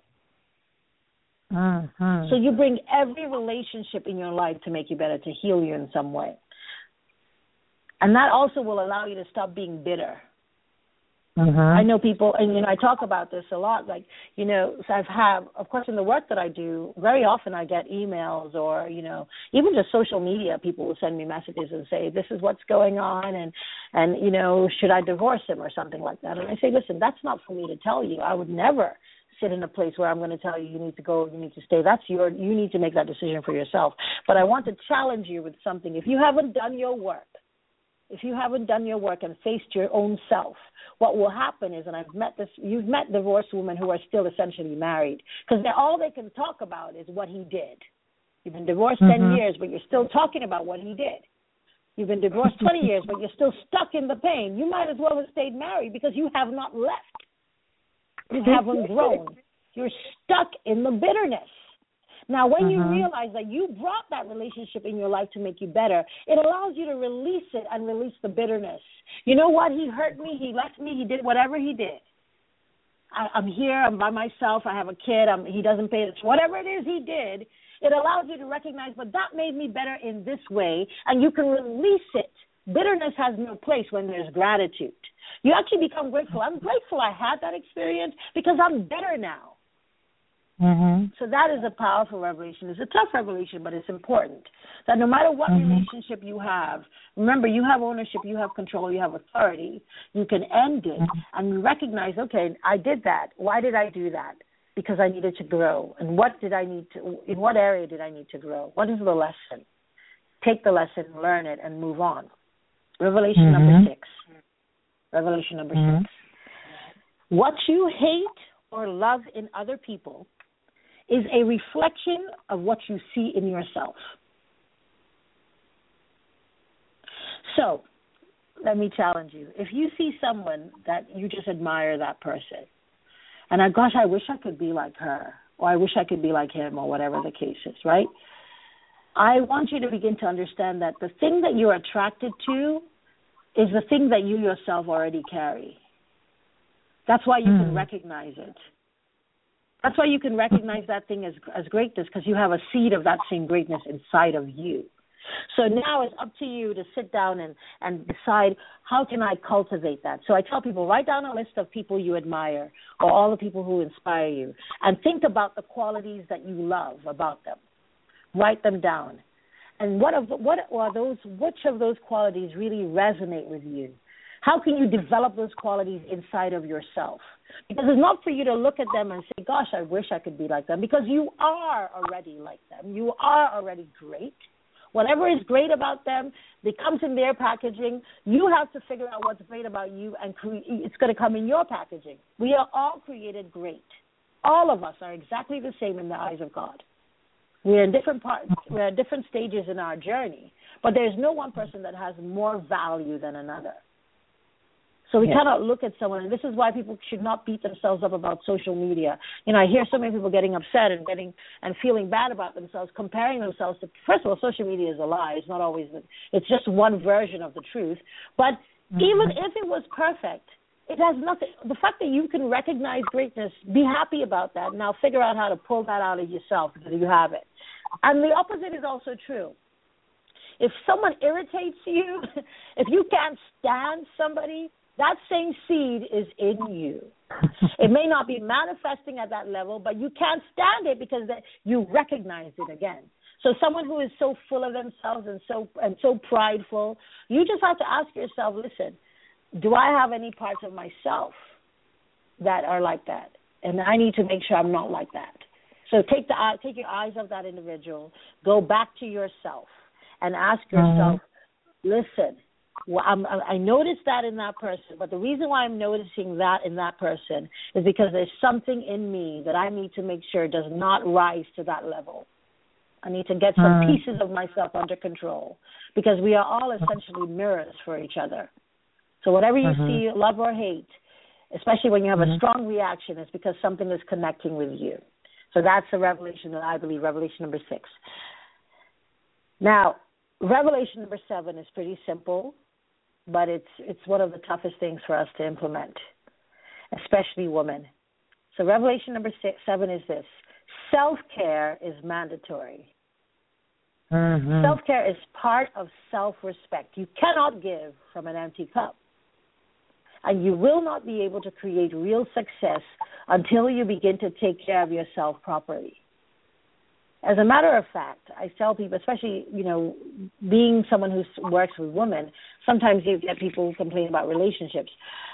So you bring every relationship in your life to make you better, to heal you in some way. And that also will allow you to stop being bitter. I know people, and, I talk about this a lot, like, so of course, in the work that I do, very often I get emails or, even just social media, people will send me messages and say, this is what's going on, and should I divorce him or something like that? And I say, listen, that's not for me to tell you. I would never sit in a place where I'm going to tell you need to go, you need to stay. You need to make that decision for yourself. But I want to challenge you with something. If you haven't done your work and faced your own self, what will happen is, and you've met divorced women who are still essentially married, because all they can talk about is what he did. You've been divorced 10 years, but you're still talking about what he did. You've been divorced 20 years, but you're still stuck in the pain. You might as well have stayed married because you have not left. You haven't grown. You're stuck in the bitterness. Now, when you realize that you brought that relationship in your life to make you better, it allows you to release it and release the bitterness. You know what? He hurt me. He left me. He did whatever he did. I'm here. I'm by myself. I have a kid. He doesn't pay it. Whatever it is he did, it allows you to recognize, but that made me better in this way, and you can release it. Bitterness has no place when there's gratitude. You actually become grateful. I'm grateful I had that experience because I'm better now. So that is a powerful revelation. It's a tough revelation, but it's important. That no matter what relationship you have, remember, you have ownership, you have control, you have authority. You can end it and recognize, okay, I did that. Why did I do that? Because I needed to grow. And in what area did I need to grow? What is the lesson? Take the lesson, learn it, and move on. Revelation number 6. Revelation number 6. What you hate or love in other people is a reflection of what you see in yourself. So, let me challenge you. If you see someone that you just admire that person, and I wish I could be like her, or I wish I could be like him, or whatever the case is, right? I want you to begin to understand that the thing that you're attracted to is the thing that you yourself already carry. That's why you can recognize it. That's why you can recognize that thing as greatness, because you have a seed of that same greatness inside of you. So now it's up to you to sit down and decide, how can I cultivate that? So I tell people, write down a list of people you admire or all the people who inspire you, and think about the qualities that you love about them. Write them down. And which of those qualities really resonate with you? How can you develop those qualities inside of yourself? Because it's not for you to look at them and say, gosh, I wish I could be like them, because you are already like them. You are already great. Whatever is great about them, it comes in their packaging. You have to figure out what's great about you, and it's going to come in your packaging. We are all created great. All of us are exactly the same in the eyes of God. We're in different parts. We're at different stages in our journey, but there's no one person that has more value than another. So we cannot look at someone, and this is why people should not beat themselves up about social media. I hear so many people getting upset and feeling bad about themselves, comparing themselves to. First of all, social media is a lie. It's not always. It's just one version of the truth. But even if it was perfect, it has nothing. The fact that you can recognize greatness, be happy about that. Now figure out how to pull that out of yourself because you have it. And the opposite is also true. If someone irritates you, if you can't stand somebody, that same seed is in you. It may not be manifesting at that level, but you can't stand it because you recognize it again. So someone who is so full of themselves and so prideful, you just have to ask yourself, listen, do I have any parts of myself that are like that? And I need to make sure I'm not like that. So take your eyes off that individual, go back to yourself, and ask yourself, listen, well, I noticed that in that person, but the reason why I'm noticing that in that person is because there's something in me that I need to make sure does not rise to that level. I need to get some pieces of myself under control, because we are all essentially mirrors for each other. So whatever you see, love or hate, especially when you have a strong reaction, it's because something is connecting with you. So that's the revelation that I believe, revelation number 6. Now, revelation number 7 is pretty simple, but it's one of the toughest things for us to implement, especially women. So revelation number 7 is this: self-care is mandatory. Self-care is part of self-respect. You cannot give from an empty cup. And you will not be able to create real success until you begin to take care of yourself properly. As a matter of fact, I tell people, especially, being someone who works with women, sometimes you get people who complain about relationships.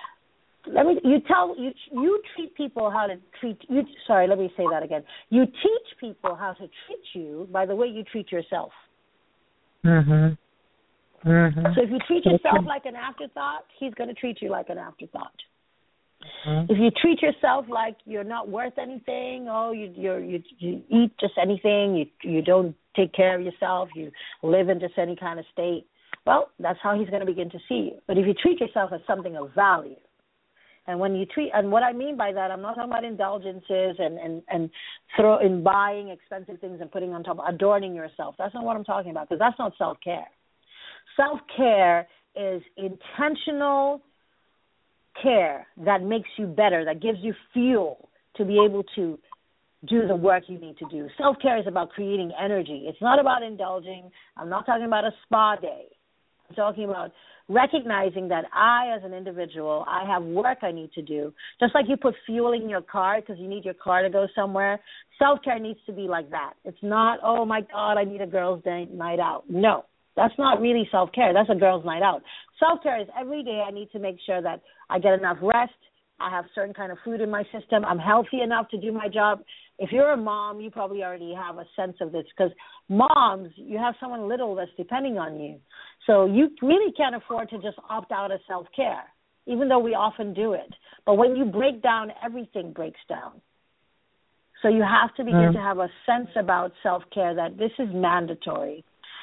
You treat people how to treat you. Sorry, let me say that again. You teach people how to treat you by the way you treat yourself. So if you treat yourself like an afterthought, he's going to treat you like an afterthought. If you treat yourself like you're not worth anything, you eat just anything, you don't take care of yourself, you live in just any kind of state, well, that's how he's going to begin to see you. But if you treat yourself as something of value, and what I mean by that, I'm not talking about indulgences and throw in buying expensive things and putting on top, adorning yourself. That's not what I'm talking about, because that's not self-care. Self-care is intentional care that makes you better, that gives you fuel to be able to do the work you need to do. Self-care is about creating energy. It's not about indulging. I'm not talking about a spa day. I'm talking about recognizing that I, as an individual, I have work I need to do. Just like you put fuel in your car because you need your car to go somewhere, self-care needs to be like that. It's not, oh, my God, I need a girl's night out. No, that's not really self-care. That's a girl's night out. Self-care is every day I need to make sure that I get enough rest, I have certain kind of food in my system, I'm healthy enough to do my job. If you're a mom, you probably already have a sense of this, because moms, you have someone little that's depending on you. So you really can't afford to just opt out of self-care, even though we often do it. But when you break down, everything breaks down. So you have to begin to have a sense about self-care that this is mandatory.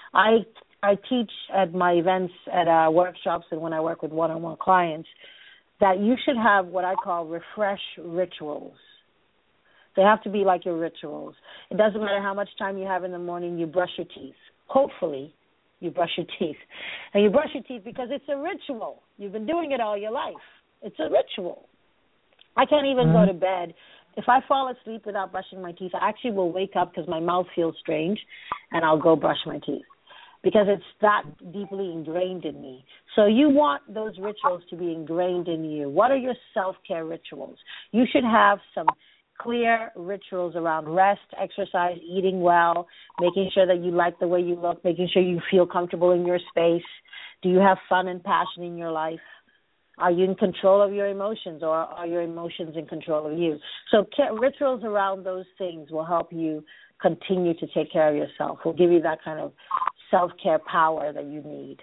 I teach at my events, at workshops, and when I work with one-on-one clients, that you should have what I call refresh rituals. They have to be like your rituals. It doesn't matter how much time you have in the morning, you brush your teeth. Hopefully, you brush your teeth. And you brush your teeth because it's a ritual. You've been doing it all your life. It's a ritual. I can't even go to bed. If I fall asleep without brushing my teeth, I actually will wake up because my mouth feels strange, and I'll go brush my teeth, because it's that deeply ingrained in me. So you want those rituals to be ingrained in you. What are your self-care rituals? You should have some clear rituals around rest, exercise, eating well, making sure that you like the way you look, making sure you feel comfortable in your space. Do you have fun and passion in your life? Are you in control of your emotions, or are your emotions in control of you? So rituals around those things will help you continue to take care of yourself, will give you that kind of self-care power that you need.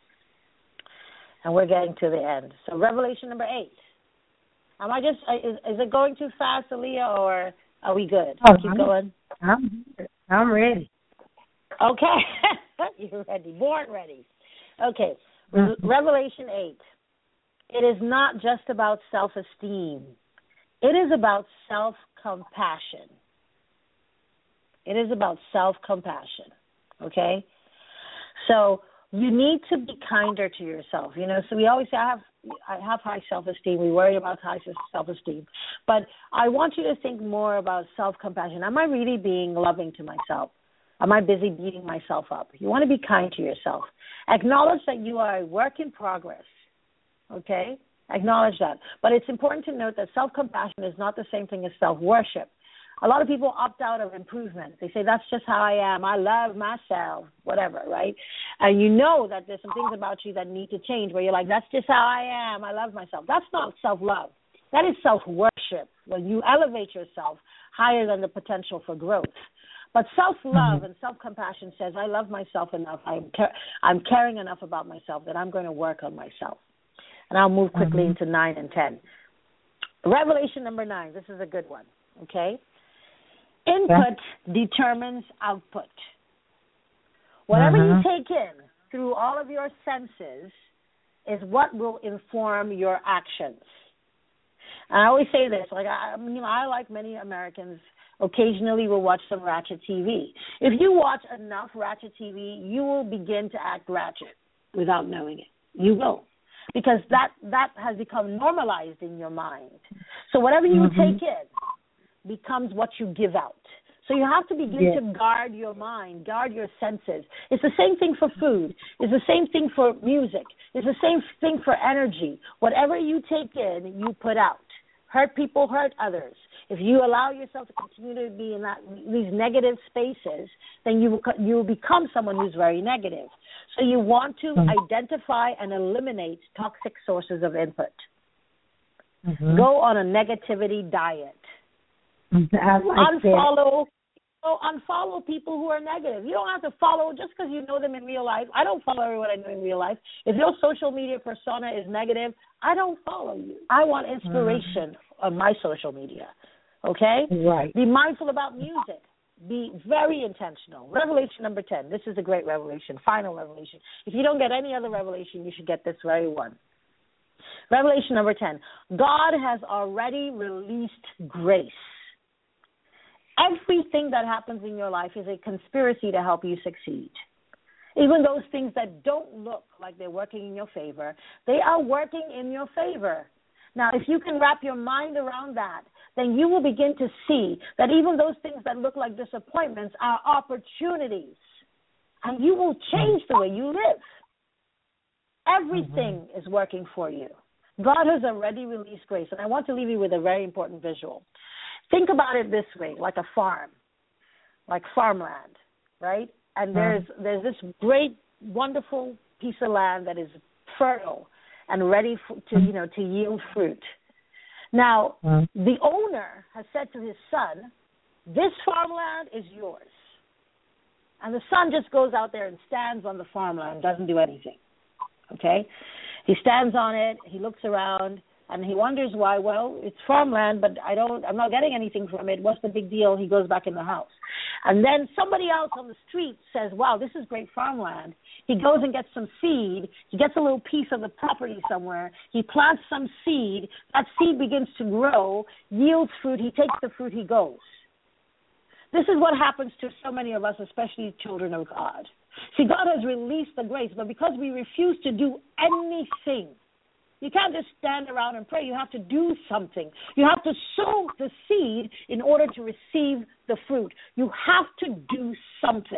And we're getting to the end. So revelation number 8. Is it going too fast, Aaliyah, or are we good? Keep going. I'm ready. Okay. You're ready. Born ready. Okay. Revelation 8. It is not just about self-esteem. It is about self-compassion. It is about self-compassion. Okay? So you need to be kinder to yourself. So we always say, I have high self-esteem. We worry about high self-esteem. But I want you to think more about self-compassion. Am I really being loving to myself? Am I busy beating myself up? You want to be kind to yourself. Acknowledge that you are a work in progress. Okay? Acknowledge that. But it's important to note that self-compassion is not the same thing as self-worship. A lot of people opt out of improvement. They say, that's just how I am. I love myself, whatever, right? And you know that there's some things about you that need to change where you're like, that's just how I am. I love myself. That's not self-love. That is self-worship, when you elevate yourself higher than the potential for growth. But self-love and self-compassion says, I love myself enough. I'm caring enough about myself that I'm going to work on myself. And I'll move quickly into 9 and 10. Revelation number 9. This is a good one, okay? Input determines output. Whatever you take in through all of your senses is what will inform your actions. And I always say this, like I like many Americans, occasionally will watch some ratchet TV. If you watch enough ratchet TV, you will begin to act ratchet without knowing it. You will. Because that has become normalized in your mind. So whatever you take in becomes what you give out. So you have to begin to guard your mind, guard your senses. It's the same thing for food. It's the same thing for music. It's the same thing for energy. Whatever you take in, you put out. Hurt people, hurt others. If you allow yourself to continue to be in these negative spaces, then you will become someone who's very negative. So you want to identify and eliminate toxic sources of input. Go on a negativity diet. Unfollow people who are negative. You don't have to follow just because you know them in real life. I don't follow everyone I know in real life. If your social media persona is negative, I don't follow you. I want inspiration on my social media. Okay? Right. Be mindful about music. Be very intentional. Revelation number 10. This is a great revelation, final revelation. If you don't get any other revelation, you should get this very one. Revelation number 10. God has already released grace. Everything that happens in your life is a conspiracy to help you succeed. Even those things that don't look like they're working in your favor, they are working in your favor. Now, if you can wrap your mind around that, then you will begin to see that even those things that look like disappointments are opportunities. And you will change the way you live. Everything is working for you. God has already released grace. And I want to leave you with a very important visual. Think about it this way, like a farm, like farmland, right? And there's this great, wonderful piece of land that is fertile and ready to yield fruit. Now, the owner has said to his son, this farmland is yours. And the son just goes out there and stands on the farmland, doesn't do anything, okay? He stands on it, he looks around, and he wonders why. Well, it's farmland, but I'm not getting anything from it. What's the big deal? He goes back in the house. And then somebody else on the street says, wow, this is great farmland. He goes and gets some seed. He gets a little piece of the property somewhere. He plants some seed. That seed begins to grow, yields fruit. He takes the fruit, he goes. This is what happens to so many of us, especially children of God. See, God has released the grace, but because we refuse to do anything, you can't just stand around and pray. You have to do something. You have to sow the seed in order to receive the fruit. You have to do something.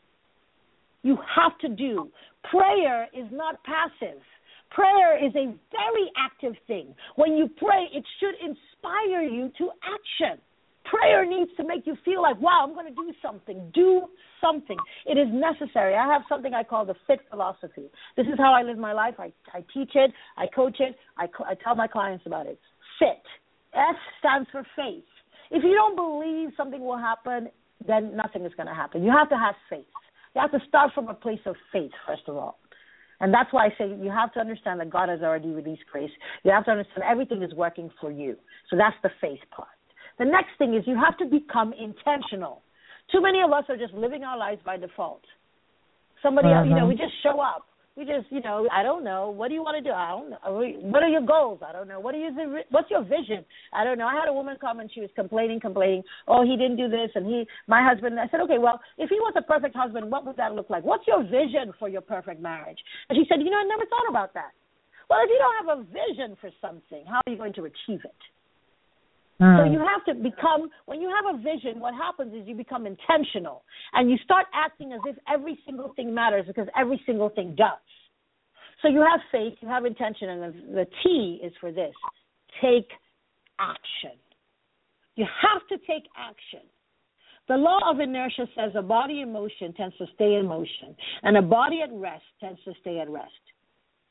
You have to do. Prayer is not passive. Prayer is a very active thing. When you pray, it should inspire you to action. Prayer needs to make you feel like, wow, I'm going to do something. Do something. It is necessary. I have something I call the FIT philosophy. This is how I live my life. I teach it. I coach it. I tell my clients about it. FIT. F stands for faith. If you don't believe something will happen, then nothing is going to happen. You have to have faith. You have to start from a place of faith, first of all. And that's why I say you have to understand that God has already released grace. You have to understand everything is working for you. So that's the faith part. The next thing is you have to become intentional. Too many of us are just living our lives by default. Somebody else, we just show up. We just, I don't know. What do you want to do? I don't know. What are your goals? I don't know. What's your vision? I don't know. I had a woman come and she was complaining. Oh, he didn't do this, and my husband. I said, okay, well, if he was a perfect husband, what would that look like? What's your vision for your perfect marriage? And she said, I never thought about that. Well, if you don't have a vision for something, how are you going to achieve it? So you have to when you have a vision, what happens is you become intentional and you start acting as if every single thing matters because every single thing does. So you have faith, you have intention, and the T is for this. Take action. You have to take action. The law of inertia says a body in motion tends to stay in motion, and a body at rest tends to stay at rest.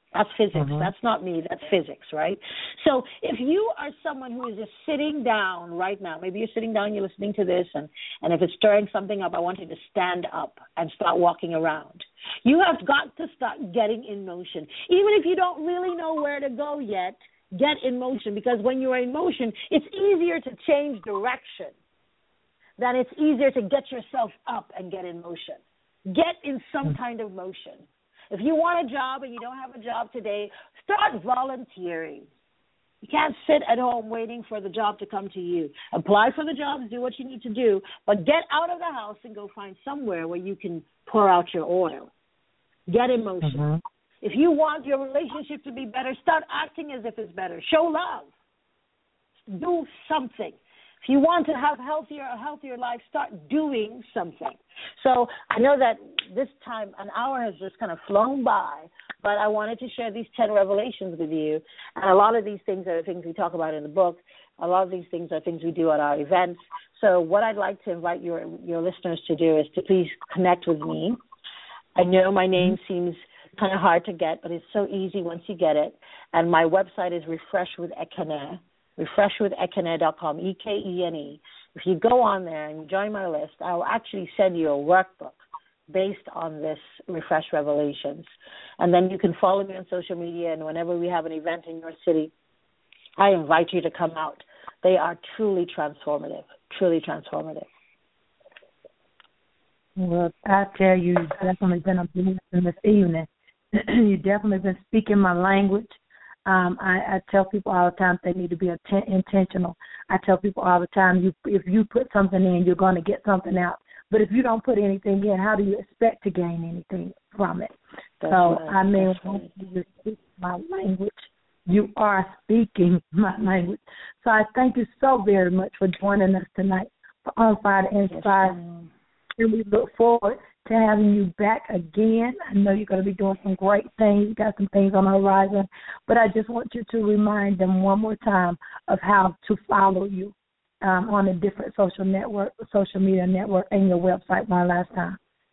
That's physics. Mm-hmm. That's not me. That's physics, right? So if you are someone who is just sitting down right now, maybe you're sitting down, you're listening to this, and if it's stirring something up, I want you to stand up and start walking around. You have got to start getting in motion. Even if you don't really know where to go yet, get in motion, because when you're in motion, it's easier to change direction than it's easier to get yourself up and get in motion. Get in some kind of motion. If you want a job and you don't have a job today, start volunteering. You can't sit at home waiting for the job to come to you. Apply for the jobs, do what you need to do, but get out of the house and go find somewhere where you can pour out your oil. Get in motion. Mm-hmm. If you want your relationship to be better, start acting as if it's better. Show love. Do something. If you want to have a healthier life, start doing something. So I know that this time, an hour has just kind of flown by, but I wanted to share these 10 revelations with you. And a lot of these things are things we talk about in the book. A lot of these things are things we do at our events. So what I'd like to invite your listeners to do is to please connect with me. I know my name seems kind of hard to get, but it's so easy once you get it. And my website is Refresh with Ekene. refreshwithekene.com, EKENE. If you go on there and you join my list, I will actually send you a workbook based on this Refresh Revelations. And then you can follow me on social media, and whenever we have an event in your city, I invite you to come out. They are truly transformative, truly transformative. Well, I tell you, you've definitely been a blessing this evening. You've definitely been speaking my language. I tell people all the time they need to be intentional. I tell people all the time, if you put something in, you're going to get something out. But if you don't put anything in, how do you expect to gain anything from it? That's so, right. I mean, when you speak my language, you are speaking my language. So I thank you so very much for joining us tonight for On Fire to Inspire. And we look forward to having you back again. I know you're going to be doing some great things. You got some things on the horizon. But I just want you to remind them one more time of how to follow you on the different social media network, and your website one last time.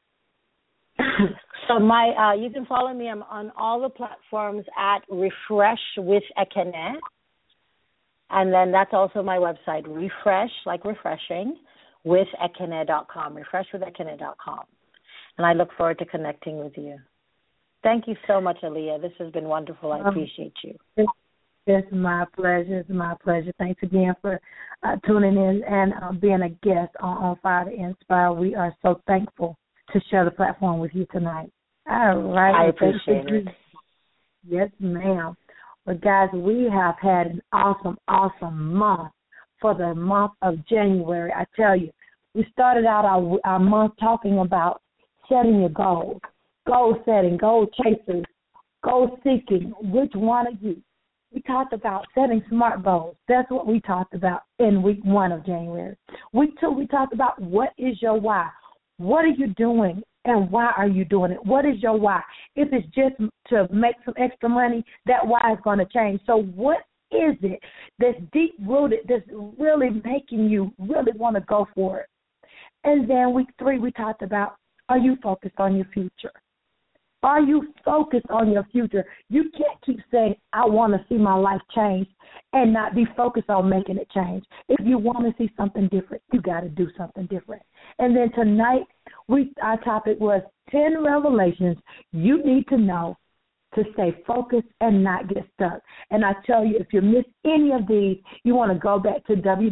So you can follow me on all the platforms at Refresh with Ekene. And then that's also my website, Refresh, like refreshing, with Ekene.com, refreshwithekene.com. And I look forward to connecting with you. Thank you so much, Aaliyah. This has been wonderful. I appreciate you. It's my pleasure. It's my pleasure. Thanks again for tuning in and being a guest on Fire to Inspire. We are so thankful to share the platform with you tonight. All right. I appreciate it. Yes, ma'am. Well, guys, we have had an awesome, awesome month for the month of January. I tell you, we started out our month talking about setting your goals, goal setting, goal chasers, goal seeking. Which one of you? We talked about setting SMART goals. That's what we talked about in week 1 of January. Week 2, we talked about what is your why. What are you doing and why are you doing it? What is your why? If it's just to make some extra money, that why is going to change. So what is it that's deep-rooted, that's really making you really want to go for it? And then week 3, we talked about, are you focused on your future? Are you focused on your future? You can't keep saying, I want to see my life change and not be focused on making it change. If you want to see something different, you got to do something different. And then tonight, our topic was 10 revelations you need to know to stay focused and not get stuck. And I tell you, if you miss any of these, you want to go back to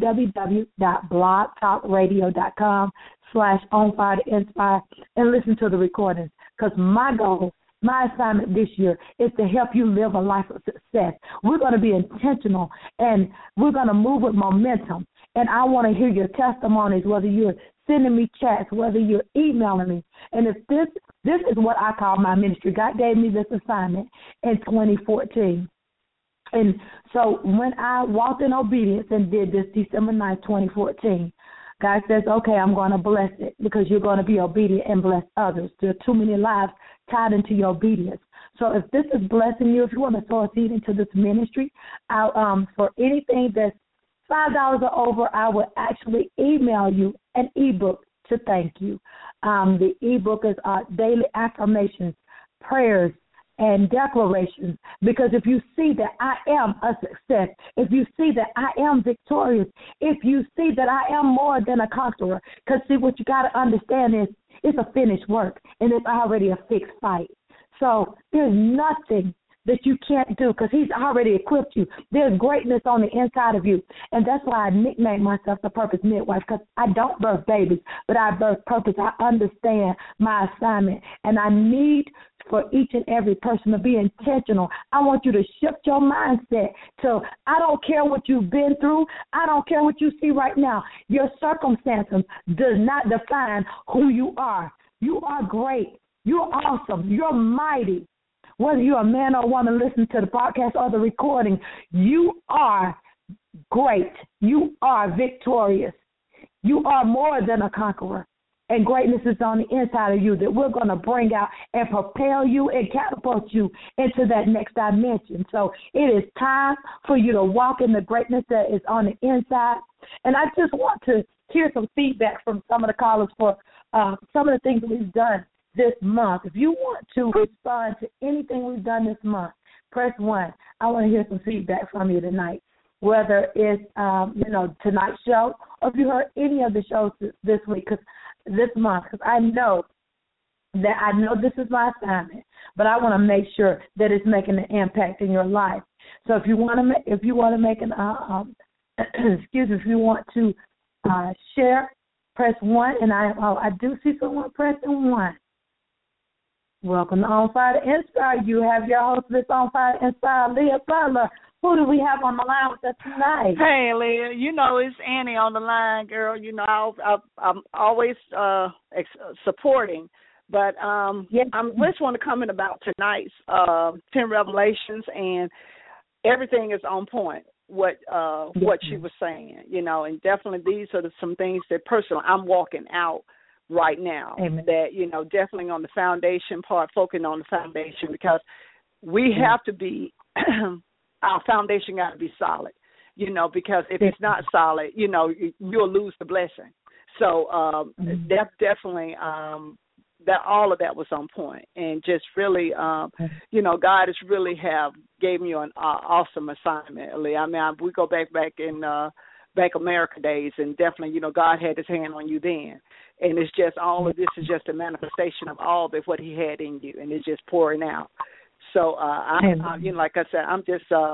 www.blogtalkradio.com/onfiretoinspire and listen to the recordings. Because my goal, my assignment this year is to help you live a life of success. We're going to be intentional, and we're going to move with momentum. And I want to hear your testimonies, whether you're sending me chats, whether you're emailing me. And if this is what I call my ministry. God gave me this assignment in 2014. And so when I walked in obedience and did this December 9th, 2014, God says, okay, I'm going to bless it because you're going to be obedient and bless others. There are too many lives tied into your obedience. So if this is blessing you, if you want to sow a seed into this ministry, for anything that's $5 or over, I will actually email you an ebook to thank you. The ebook is Daily Affirmations, Prayers, and declarations, because if you see that I am a success, if you see that I am victorious, if you see that I am more than a conqueror, because see, what you got to understand is it's a finished work and it's already a fixed fight. So there's nothing that you can't do because he's already equipped you. There's greatness on the inside of you. And that's why I nicknamed myself the Purpose Midwife, because I don't birth babies, but I birth purpose. I understand my assignment, and I need for each and every person to be intentional. I want you to shift your mindset to I don't care what you've been through. I don't care what you see right now. Your circumstances does not define who you are. You are great. You're awesome. You're mighty. Whether you're a man or a woman listening to the podcast or the recording, you are great. You are victorious. You are more than a conqueror. And greatness is on the inside of you that we're going to bring out and propel you and catapult you into that next dimension. So it is time for you to walk in the greatness that is on the inside. And I just want to hear some feedback from some of the callers for some of the things we've done this month. If you want to respond to anything we've done this month, press 1. I want to hear some feedback from you tonight, whether it's, tonight's show or if you heard any of the shows this week, this month, because I know this is my assignment, but I want to make sure that it's making an impact in your life. So if you want to make an if you want to share, press 1, and I do see someone pressing 1. Welcome to On Fire to Inspire. You have your host, Miss On Fire to Inspire, Leah Butler. Who do we have on the line with us tonight? Hey, Leah. It's Annie on the line, girl. I'm always supporting. But yes. I just want to comment about tonight's 10 Revelations, and everything is on point, what she was saying, and definitely these are some things that personally I'm walking out right now. Amen. That, definitely on the foundation part, focusing on the foundation, because we have to be, our foundation got to be solid, because if it's not solid, you'll lose the blessing. So that's definitely, that all of that was on point, and just really, God has really gave me an awesome assignment, Lee. I mean, we go back in Bank America days, and definitely, God had his hand on you then. And it's just all of this is just a manifestation of all of what he had in you, and it's just pouring out. So, like I said, I'm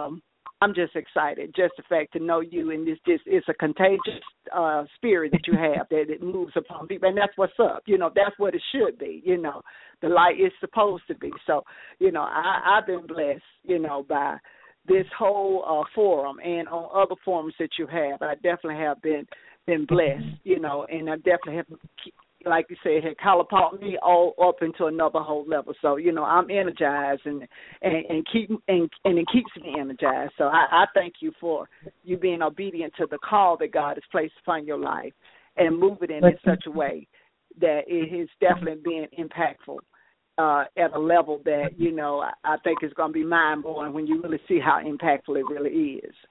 just excited. Just the fact to know you, and it's a contagious spirit that you have that it moves upon people, and that's what's up. That's what it should be. The light is supposed to be. So, I've been blessed, by this whole forum and on other forums that you have. I definitely have been blessed, and I definitely have, like you said, had catapulted me all up into another whole level. So, I'm energized and it keeps me energized. So I thank you for you being obedient to the call that God has placed upon your life and move it in such a way that it is definitely being impactful at a level that, I think is going to be mind-blowing when you really see how impactful it really is.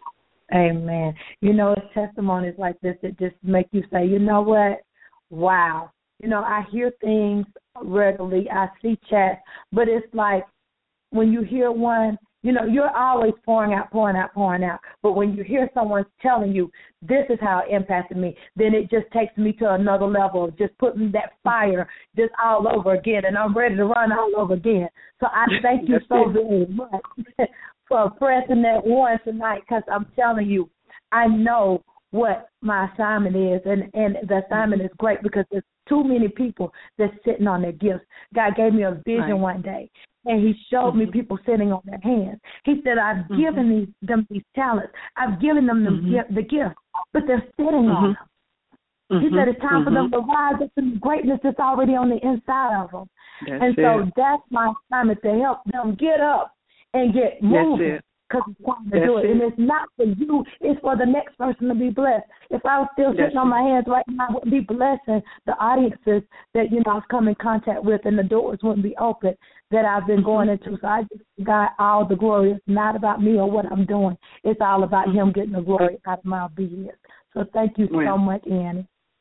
Amen. It's testimonies like this that just make you say, you know what? Wow. I hear things regularly. I see chats, but it's like when you hear one, you're always pouring out. But when you hear someone telling you, this is how it impacted me, then it just takes me to another level of just putting that fire just all over again, and I'm ready to run all over again. So I thank you so very much for pressing that 1 tonight, because I'm telling you, I know what my assignment is, and the assignment is great because there's too many people that's sitting on their gifts. God gave me a vision one day, and he showed me people sitting on their hands. He said, I've given them these talents. I've given them the gift, but they're sitting on them. He said it's time for them to rise up in the greatness that's already on the inside of them. So that's my assignment, to help them get up and get moving, because it's time to do it. And it's not for you, it's for the next person to be blessed. If I was still sitting on my hands right now, I wouldn't be blessing the audiences that, I've come in contact with, and the doors wouldn't be open that I've been going into. So I just got all the glory. It's not about me or what I'm doing. It's all about him getting the glory out of my obedience. So thank you so much, Annie.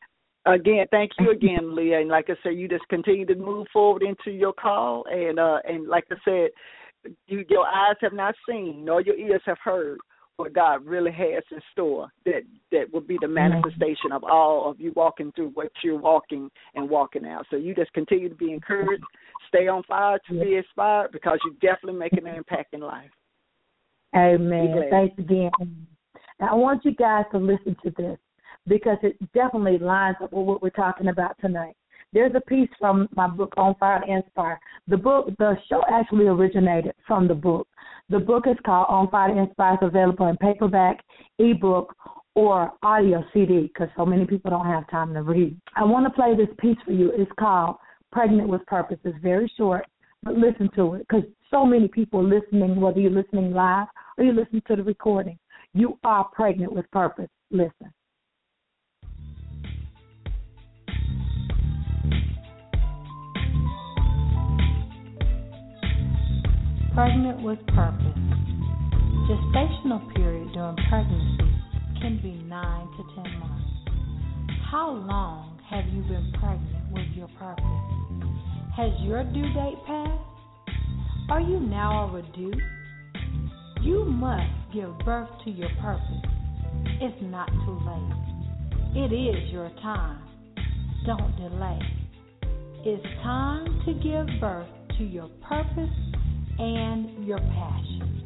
Again, thank you again, Leah. And like I said, you just continue to move forward into your call. And like I said, your eyes have not seen, nor your ears have heard what God really has in store. That will be the manifestation of all of you walking through what you're walking and walking out. So you just continue to be encouraged, stay on fire to be inspired, because you're definitely making an impact in life. Amen. Thanks again. Now, I want you guys to listen to this, because it definitely lines up with what we're talking about tonight. There's a piece from my book, On Fire to Inspire. The show actually originated from the book. The book is called On Fire to Inspire. It's available in paperback, ebook, or audio CD, because so many people don't have time to read. I want to play this piece for you. It's called Pregnant with Purpose. It's very short, but listen to it, because so many people listening, whether you're listening live or you're listening to the recording, you are pregnant with purpose. Listen. Pregnant with purpose. Gestational period during pregnancy can be 9 to 10 months. How long have you been pregnant with your purpose? Has your due date passed? Are you now overdue? You must give birth to your purpose. It's not too late. It is your time. Don't delay. It's time to give birth to your purpose and your passion.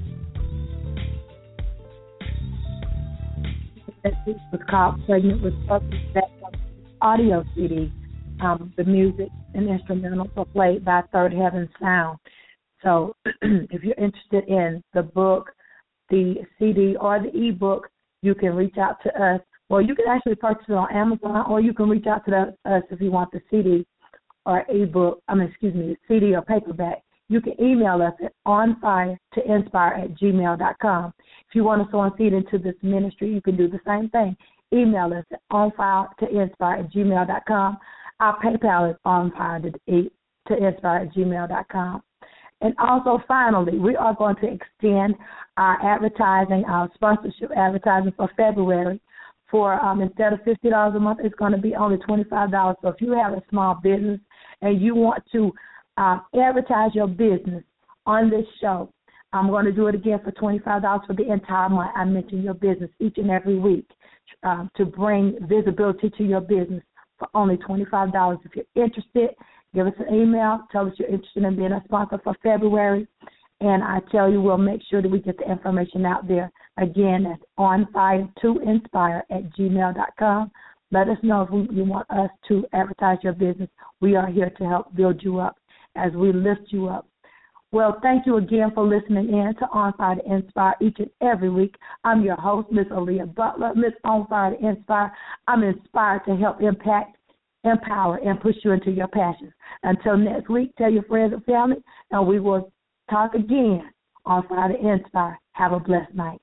That piece was called Pregnant with Purpose. That's audio CD. The music and instrumentals are played by Third Heaven Sound. So if you're interested in the book, the CD, or the ebook, you can reach out to us. Well, you can actually purchase it on Amazon, or you can reach out to us if you want the CD or ebook. CD or paperback. You can email us at onfiretoinspire@gmail.com. If you want to sow a seed into this ministry, you can do the same thing. Email us at onfiretoinspire@gmail.com. Our PayPal is onfiretoinspire@gmail.com. And also, finally, we are going to extend our advertising, our sponsorship advertising for February. For instead of $50 a month, it's going to be only $25. So if you have a small business and you want to advertise your business on this show, I'm going to do it again for $25 for the entire month. I mention your business each and every week to bring visibility to your business for only $25. If you're interested, give us an email. Tell us you're interested in being a sponsor for February, and I tell you we'll make sure that we get the information out there. Again, that's onfiretoinspire@gmail.com. Let us know if you want us to advertise your business. We are here to help build you up as we lift you up. Well, thank you again for listening in to On Fire to Inspire each and every week. I'm your host, Miss Aaliyah Butler, Miss On Fire to Inspire. I'm inspired to help impact, empower, and push you into your passions. Until next week, tell your friends and family, and we will talk again on Fire to Inspire. Have a blessed night.